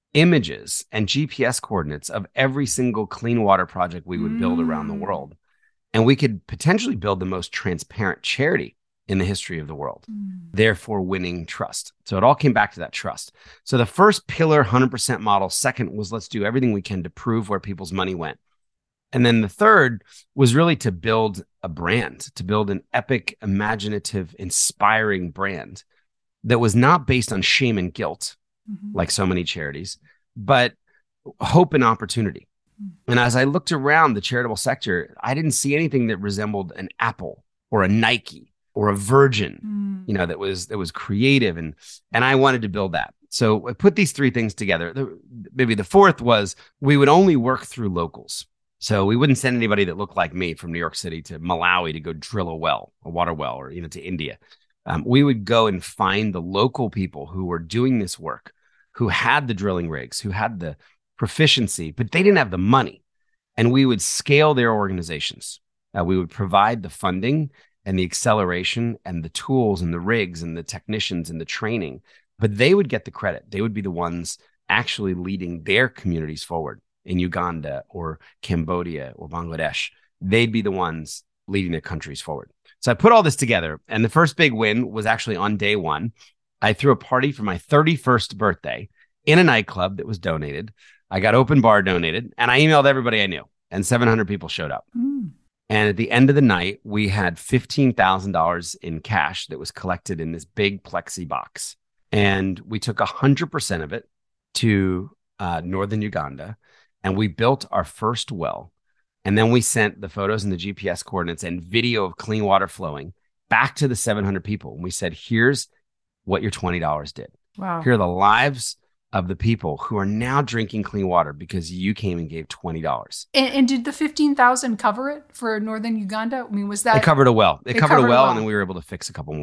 images and G P S coordinates of every single clean water project we would mm. build around the world. And we could potentially build the most transparent charity in the history of the world, mm. therefore winning trust. So it all came back to that trust. So the first pillar, one hundred percent model. Second was let's do everything we can to prove where people's money went. And then the third was really to build a brand, to build an epic, imaginative, inspiring brand that was not based on shame and guilt, mm-hmm. like so many charities, but hope and opportunity. Mm-hmm. And as I looked around the charitable sector, I didn't see anything that resembled an Apple or a Nike or a Virgin, mm-hmm. you know, that was that was creative. And, and I wanted to build that. So I put these three things together. The, maybe the fourth was we would only work through locals. So we wouldn't send anybody that looked like me from New York City to Malawi to go drill a well, a water well, or even to India. Um, we would go and find the local people who were doing this work, who had the drilling rigs, who had the proficiency, but they didn't have the money. And we would scale their organizations. Uh, we would provide the funding and the acceleration and the tools and the rigs and the technicians and the training, but they would get the credit. They would be the ones actually leading their communities forward in Uganda or Cambodia or Bangladesh. They'd be the ones leading their countries forward. So I put all this together, and the first big win was actually on day one. I threw a party for my thirty-first birthday in a nightclub that was donated. I got open bar donated, and I emailed everybody I knew, and seven hundred people showed up. Mm. And at the end of the night, we had fifteen thousand dollars in cash that was collected in this big plexi box. And we took one hundred percent of it to uh, northern Uganda, and we built our first well. And then we sent the photos and the G P S coordinates and video of clean water flowing back to the seven hundred people. And we said, here's what your twenty dollars did. Wow. Here are the lives of the people who are now drinking clean water because you came and gave twenty dollars. And, and did the fifteen thousand cover it for northern Uganda? I mean, was that? It covered a well. It, it covered, covered a well, well, and then we were able to fix a couple more.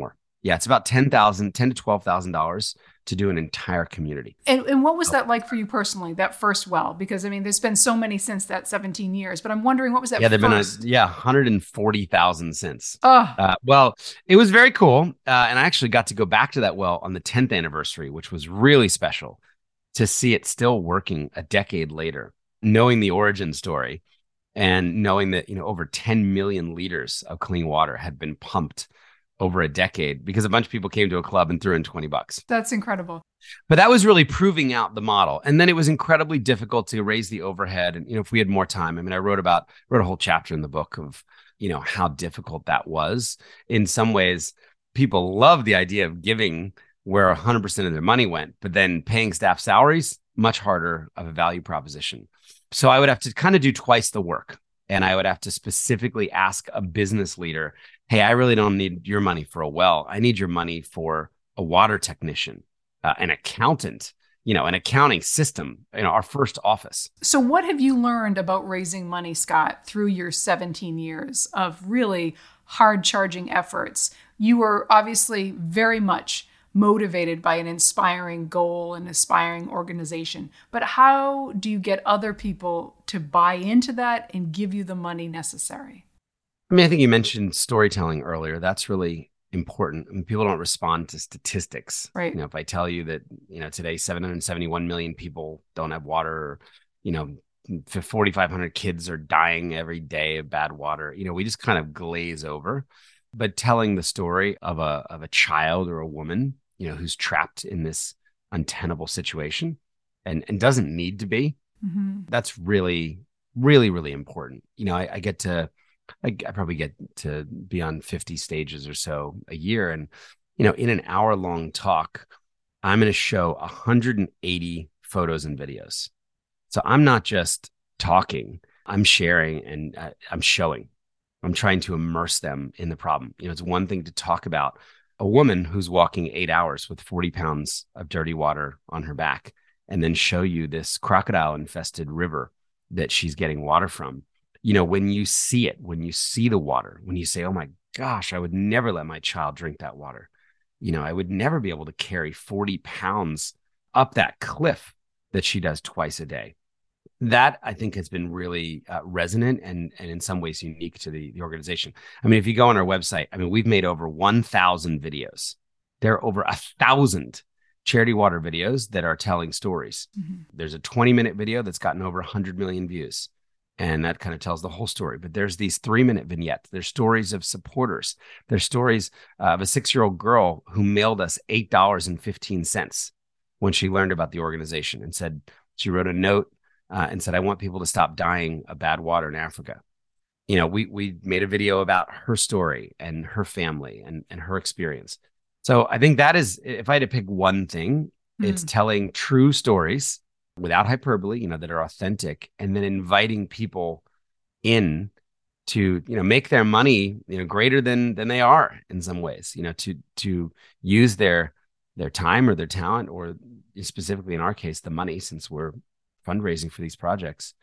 Yeah, it's about ten thousand, ten to twelve thousand dollars to do an entire community. And, and what was that like for you personally, that first well? Because I mean, there's been so many since that seventeen years, but I'm wondering what was that Yeah, there've been a, first? yeah, one hundred forty thousand since. Oh, Uh, well, it was very cool. Uh, and I actually got to go back to that well on the tenth anniversary, which was really special to see it still working a decade later, knowing the origin story and knowing that, you know, over ten million liters of clean water had been pumped over a decade because a bunch of people came to a club and threw in twenty bucks. that's incredible. But that was really proving out the model. And then it was incredibly difficult to raise the overhead. And, you know, if we had more time, I mean, I wrote about, wrote a whole chapter in the book of, you know, how difficult that was. In some ways, people love the idea of giving where one hundred percent of their money went, but then paying staff salaries, much harder of a value proposition. So I would have to kind of do twice the work. And I would have to specifically ask a business leader, hey, I really don't need your money for a well. I need your money for a water technician, uh, an accountant, you know, an accounting system, you know, our first office. So what have you learned about raising money, Scott, through your seventeen years of really hard charging efforts? You were obviously very much motivated by an inspiring goal and aspiring organization. But how do you get other people to buy into that and give you the money necessary? I mean, I think you mentioned storytelling earlier. That's really important. I mean, people don't respond to statistics. Right. You know, if I tell you that, you know, today seven hundred seventy-one million people don't have water, or, you know, forty-five hundred kids are dying every day of bad water, you know, we just kind of glaze over. But telling the story of a of a child or a woman, you know, who's trapped in this untenable situation and, and doesn't need to be, Mm-hmm. that's really, really, really important. You know, I, I get to, I, I probably get to be on fifty stages or so a year. And, you know, in an hour long talk, I'm going to show one hundred eighty photos and videos. So I'm not just talking, I'm sharing and uh, I'm showing. I'm trying to immerse them in the problem. You know, it's one thing to talk about a woman who's walking eight hours with forty pounds of dirty water on her back and then show you this crocodile infested river that she's getting water from. You know, when you see it, when you see the water, when you say, oh my gosh, I would never let my child drink that water. You know, I would never be able to carry forty pounds up that cliff that she does twice a day. That, I think, has been really uh, resonant and, and in some ways unique to the, the organization. I mean, if you go on our website, I mean, we've made over one thousand videos. There are over a thousand charity water videos that are telling stories. Mm-hmm. There's a twenty minute video that's gotten over one hundred million views. And that kind of tells the whole story. But there's these three minute vignettes. There's stories of supporters. There's stories uh, of a six year old girl who mailed us eight dollars and fifteen cents when she learned about the organization and said, she wrote a note uh, and said, I want people to stop dying of bad water in Africa. You know, we we made a video about her story and her family and, and her experience. So I think that is, if I had to pick one thing, mm. it's telling true stories without hyperbole, you know, that are authentic, and then inviting people in to, you know, make their money, you know, greater than than they are in some ways, you know, to to use their their time or their talent, or specifically in our case, the money, since we're fundraising for these projects,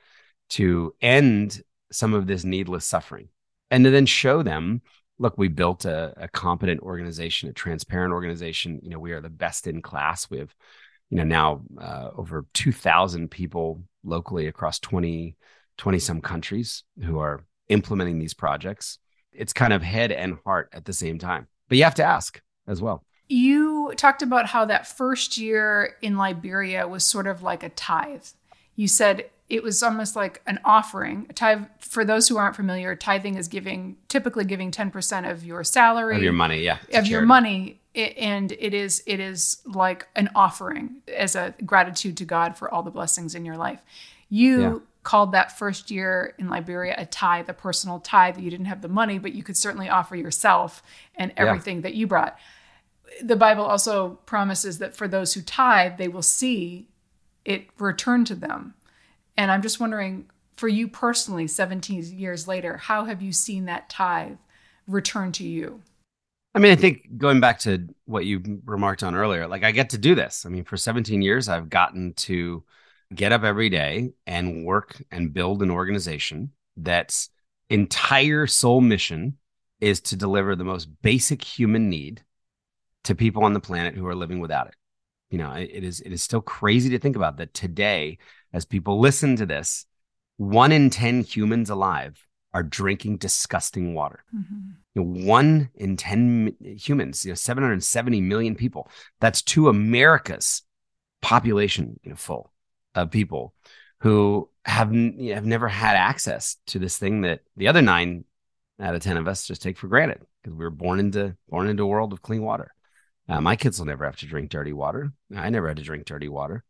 to end some of this needless suffering, and to then show them, look, we built a, a competent organization, a transparent organization. You know, we are the best in class. We have, you know, now uh, over two thousand people locally across twenty, twenty some countries who are implementing these projects. It's kind of head and heart at the same time, but you have to ask as well. You talked about how that first year in Liberia was sort of like a tithe. You said it was almost like an offering. A tithe, for those who aren't familiar, tithing is giving, typically giving ten percent of your salary. Of your money, yeah. Of your money. And it is it is like an offering as a gratitude to God for all the blessings in your life. You yeah. called that first year in Liberia a tithe, a personal tithe. You didn't have the money, but you could certainly offer yourself and everything yeah. that you brought. The Bible also promises that for those who tithe, they will see it return to them. And I'm just wondering, for you personally, seventeen years later, how have you seen that tithe return to you? I mean, I think going back to what you remarked on earlier, like I get to do this. I mean, for seventeen years, I've gotten to get up every day and work and build an organization that's entire sole mission is to deliver the most basic human need to people on the planet who are living without it. You know, it is it is still crazy to think about that today, as people listen to this, one in ten humans alive are drinking disgusting water. Mm-hmm. You know, one in ten humans, you know, seven hundred seventy million people. That's to America's population, you know, full of people who have, you know, have never had access to this thing that the other nine out of ten of us just take for granted because we were born into born into a world of clean water. Uh, my kids will never have to drink dirty water. I never had to drink dirty water.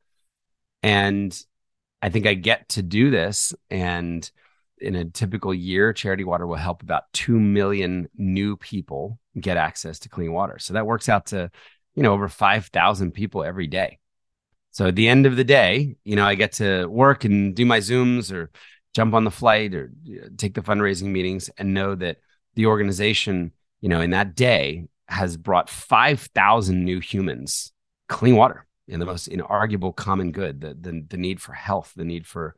And I think I get to do this. And in a typical year, Charity Water will help about two million new people get access to clean water. So that works out to, you know, over five thousand people every day. So at the end of the day, you know, I get to work and do my Zooms or jump on the flight or take the fundraising meetings and know that the organization, you know, in that day has brought five thousand new humans clean water in the most inarguable common good, the, the, the need for health, the need for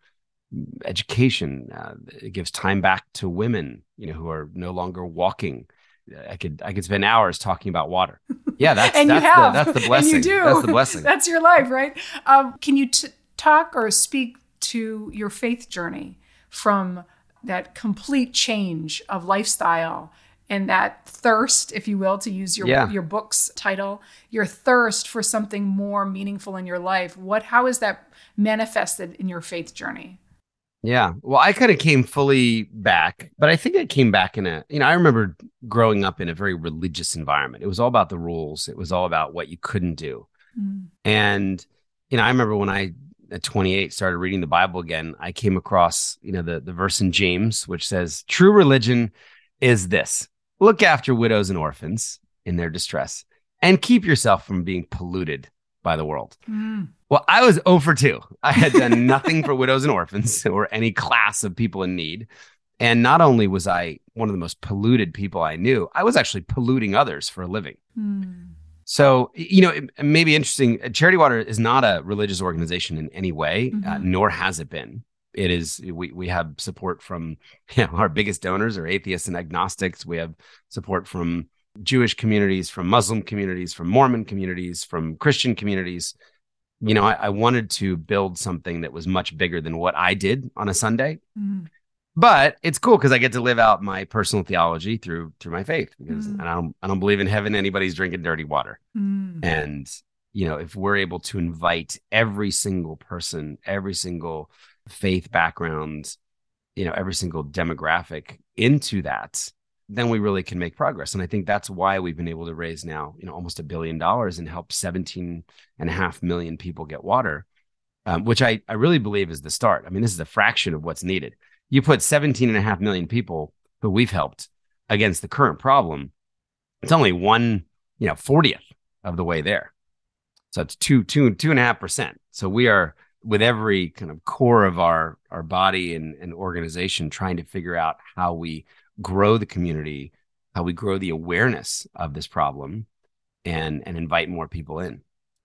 education. Uh, it gives time back to women, you know, who are no longer walking. I could I could spend hours talking about water. Yeah, that's and that's, you have. The, that's the blessing. And you do. That's the blessing. That's your life, right? Um, can you t- talk or speak to your faith journey from that complete change of lifestyle and that thirst, if you will, to use your yeah. your book's title, your thirst for something more meaningful in your life? What how is that manifested in your faith journey? Yeah. Well, I kind of came fully back, but I think I came back in a, you know, I remember growing up in a very religious environment. It was all about the rules. It was all about what you couldn't do. Mm. And, you know, I remember when I, at twenty-eight, started reading the Bible again, I came across, you know, the, the verse in James, which says, true religion is this: look after widows and orphans in their distress and keep yourself from being polluted by the world. Mm. Well, I was zero for two. I had done nothing for widows and orphans or any class of people in need. And not only was I one of the most polluted people I knew, I was actually polluting others for a living. Mm. So, you know, it, it may be interesting. Charity Water is not a religious organization in any way, mm-hmm. uh, nor has it been. It is, we we have support from, you know, our biggest donors are atheists and agnostics. We have support from Jewish communities, from Muslim communities, from Mormon communities, from Christian communities. You know, I, I wanted to build something that was much bigger than what I did on a Sunday. Mm. But it's cool because I get to live out my personal theology through through my faith. Because mm. and I don't I don't believe in heaven anybody's drinking dirty water. Mm. And you know, if we're able to invite every single person, every single faith background, you know, every single demographic into that, then we really can make progress. And I think that's why we've been able to raise now, you know, almost a billion dollars and help seventeen and a half million people get water, um, which I, I really believe is the start. I mean, this is a fraction of what's needed. You put seventeen and a half million people who we've helped against the current problem, it's only one, you know, fortieth of the way there. So it's two, two, two and a half percent. So we are, with every kind of core of our, our body and, and organization, trying to figure out how we grow the community, how we grow the awareness of this problem and, and invite more people in.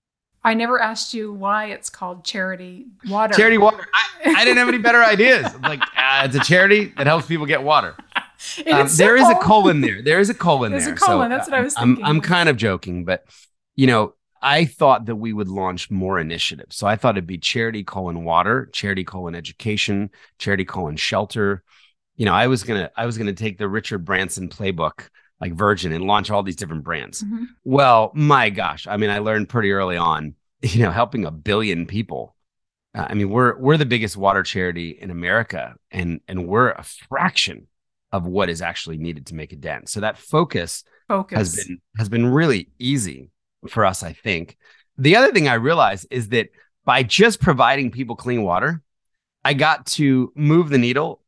I never asked you why it's called Charity Water. Charity Water. I, I didn't have any better ideas. I'm like, uh, it's a charity that helps people get water. Um, there is a colon there. There is a colon There's there. There's a colon. So, That's what I was thinking. I'm, I'm kind of joking, but, you know, I thought that we would launch more initiatives. So I thought it'd be Charity colon Water, Charity colon Education, Charity colon Shelter. You know, I was gonna I was gonna take the Richard Branson playbook, like Virgin, and launch all these different brands. Mm-hmm. Well, my gosh, I mean, I learned pretty early on, you know, helping a billion people. Uh, I mean, we're we're the biggest water charity in America, and and we're a fraction of what is actually needed to make a dent. So that focus, focus. has been has been really easy for us, I think. The other thing I realized is that by just providing people clean water, I got to move the needle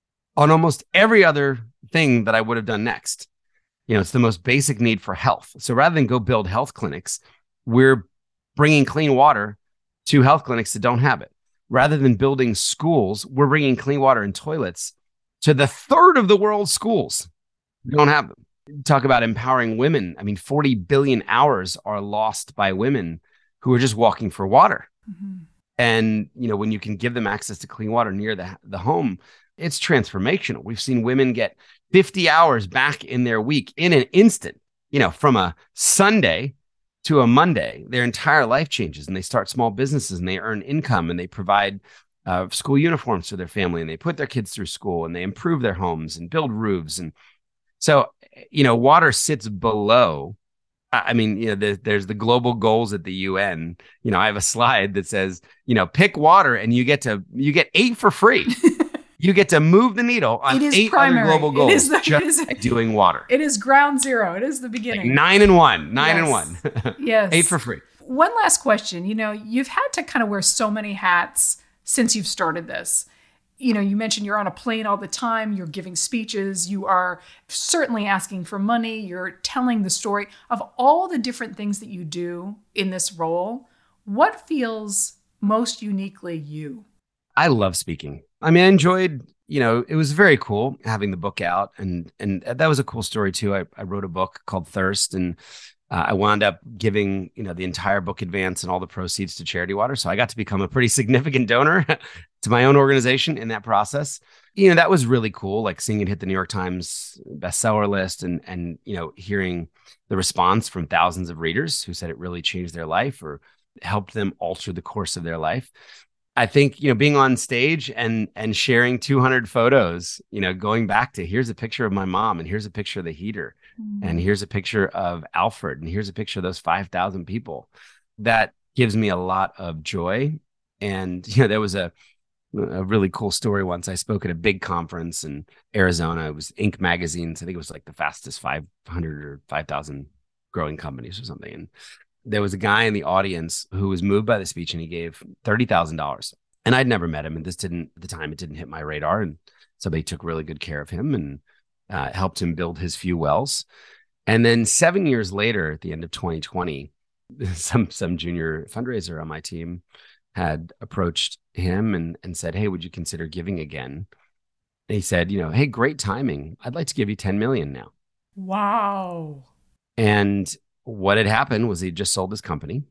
on almost every other thing that I would have done next. You know, it's the most basic need for health. So rather than go build health clinics, we're bringing clean water to health clinics that don't have it. Rather than building schools, we're bringing clean water and toilets to the third of the world's schools who don't have them. Talk about empowering women. I mean, forty billion hours are lost by women who are just walking for water. Mm-hmm. And, you know, when you can give them access to clean water near the, the home, it's transformational. We've seen women get fifty hours back in their week in an instant you know, from a Sunday to a Monday, their entire life changes, and they start small businesses, and they earn income, and they provide uh, school uniforms for their family, and they put their kids through school, and they improve their homes and build roofs. And so, you know, water sits below. I mean, you know, there's, there's the global goals at the U N. You know, I have a slide that says, you know, pick water and you get to you get eight for free. You get to move the needle on eight primary. Other global goals the, just is, by doing water. It is ground zero. It is the beginning. Like nine and one, nine yes. and one. Yes. Eight for free. One last question. You know, you've had to kind of wear so many hats since you've started this. You know, you mentioned you're on a plane all the time. You're giving speeches. You are certainly asking for money. You're telling the story of all the different things that you do in this role. What feels most uniquely you? I love speaking. I mean, I enjoyed, you know, it was very cool having the book out. And and that was a cool story, too. I, I wrote a book called Thirst, and uh, I wound up giving, you know, the entire book advance and all the proceeds to Charity Water. So I got to become a pretty significant donor to my own organization in that process. You know, that was really cool, like seeing it hit the New York Times bestseller list and, and you know, hearing the response from thousands of readers who said it really changed their life or helped them alter the course of their life. I think, you know, being on stage and and sharing two hundred photos, you know, going back to here's a picture of my mom and here's a picture of the heater mm-hmm. and here's a picture of Alfred and here's a picture of those five thousand people. That gives me a lot of joy. And, you know, there was a, a really cool story once. I spoke at a big conference in Arizona. It was Inc magazines. I think it was like the fastest five hundred or five thousand growing companies or something. And there was a guy in the audience who was moved by the speech, and he gave thirty thousand dollars. And I'd never met him. And this didn't, at the time, it didn't hit my radar. And somebody took really good care of him and uh, helped him build his few wells. And then seven years later, at the end of twenty twenty, some some junior fundraiser on my team had approached him and, and said, hey, would you consider giving again? And he said, you know, hey, great timing. I'd like to give you ten million now. Wow. And what had happened was he just sold his company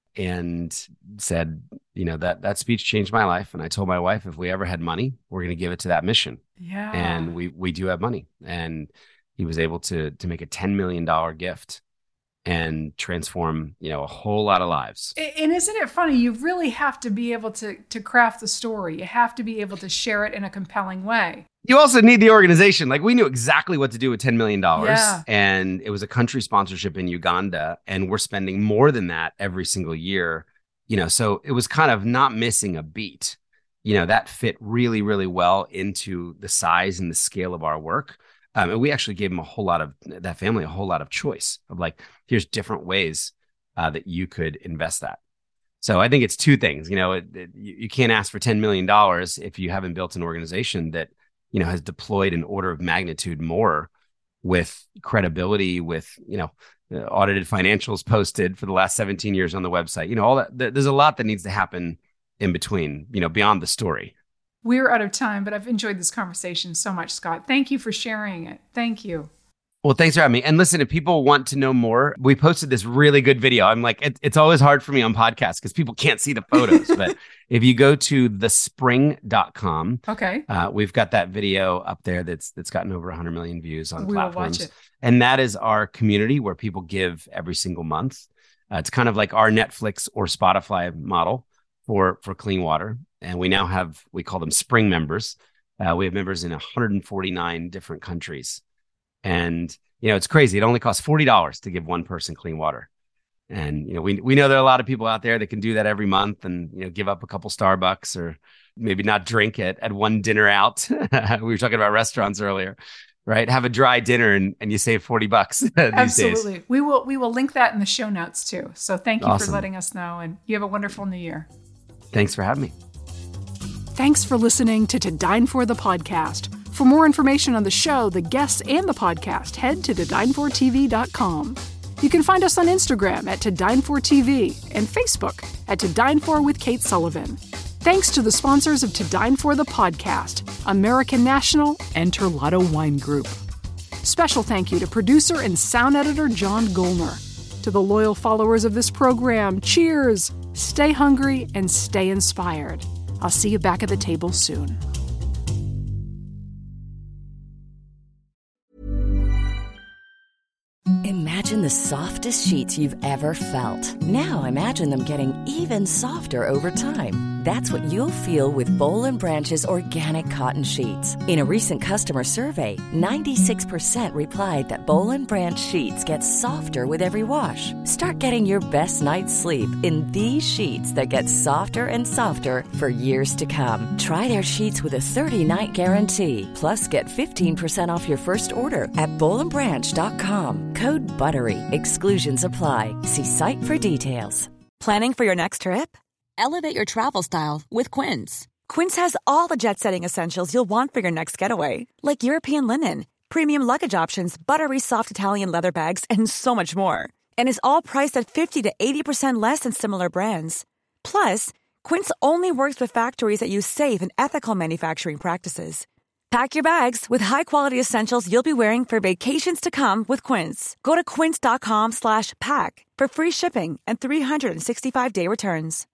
and said, you know, that that speech changed my life. And I told my wife, if we ever had money, we're going to give it to that mission. Yeah. And we we do have money. And he was able to to make a ten million dollars gift and transform, you know, a whole lot of lives. And isn't it funny? You really have to be able to to craft the story. You have to be able to share it in a compelling way. You also need the organization. Like, we knew exactly what to do with ten million dollars. Yeah. And it was a country sponsorship in Uganda. And we're spending more than that every single year. You know, so it was kind of not missing a beat. You know, that fit really, really well into the size and the scale of our work. Um, and we actually gave them a whole lot of, that family, a whole lot of choice of like, here's different ways uh, that you could invest that. So I think it's two things. You know, it, it, you can't ask for ten million dollars if you haven't built an organization that, you know, has deployed an order of magnitude more with credibility, with, you know, audited financials posted for the last seventeen years on the website. You know, all that. There's a lot that needs to happen in between, you know, beyond the story. We're out of time, but I've enjoyed this conversation so much, Scott. Thank you for sharing it. Thank you. Well, thanks for having me. And listen, if people want to know more, we posted this really good video. I'm like, it, it's always hard for me on podcasts because people can't see the photos. But if you go to the spring dot com, okay, uh, we've got that video up there that's that's gotten over one hundred million views on we platforms. Will watch it. And that is our community where people give every single month. Uh, it's kind of like our Netflix or Spotify model for, for clean water. And we now have, we call them Spring members. Uh, we have members in one hundred forty-nine different countries. And, you know, it's crazy. It only costs forty dollars to give one person clean water. And, you know, we we know there are a lot of people out there that can do that every month and, you know, give up a couple Starbucks or maybe not drink it at one dinner out. We were talking about restaurants earlier, right? Have a dry dinner and, and you save forty bucks these Absolutely. days. We will, we will link that in the show notes too. So thank you Awesome. for letting us know, and you have a wonderful new year. Thanks for having me. Thanks for listening to To Dine For the podcast. For more information on the show, the guests, and the podcast, head to to dine for t v dot com. You can find us on Instagram at To Dine For T V and Facebook at To Dine For with Kate Sullivan. Thanks to the sponsors of To Dine For the podcast, American National and Terlato Wine Group. Special thank you to producer and sound editor John Golner. To the loyal followers of this program, cheers, stay hungry, and stay inspired. I'll see you back at the table soon. Imagine softest sheets you've ever felt. Now imagine them getting even softer over time. That's what you'll feel with Boll and Branch's organic cotton sheets. In a recent customer survey, ninety-six percent replied that Boll and Branch sheets get softer with every wash. Start getting your best night's sleep in these sheets that get softer and softer for years to come. Try their sheets with a thirty-night guarantee. Plus, get fifteen percent off your first order at boll and branch dot com. Code BUTTERY. Exclusions apply. See site for details. Planning for your next trip? Elevate your travel style with Quince. Quince has all the jet-setting essentials you'll want for your next getaway, like European linen, premium luggage options, buttery soft Italian leather bags, and so much more. And is all priced at fifty to eighty percent less than similar brands. Plus, Quince only works with factories that use safe and ethical manufacturing practices. Pack your bags with high-quality essentials you'll be wearing for vacations to come with Quince. Go to quince dot com slash pack for free shipping and three sixty-five day returns.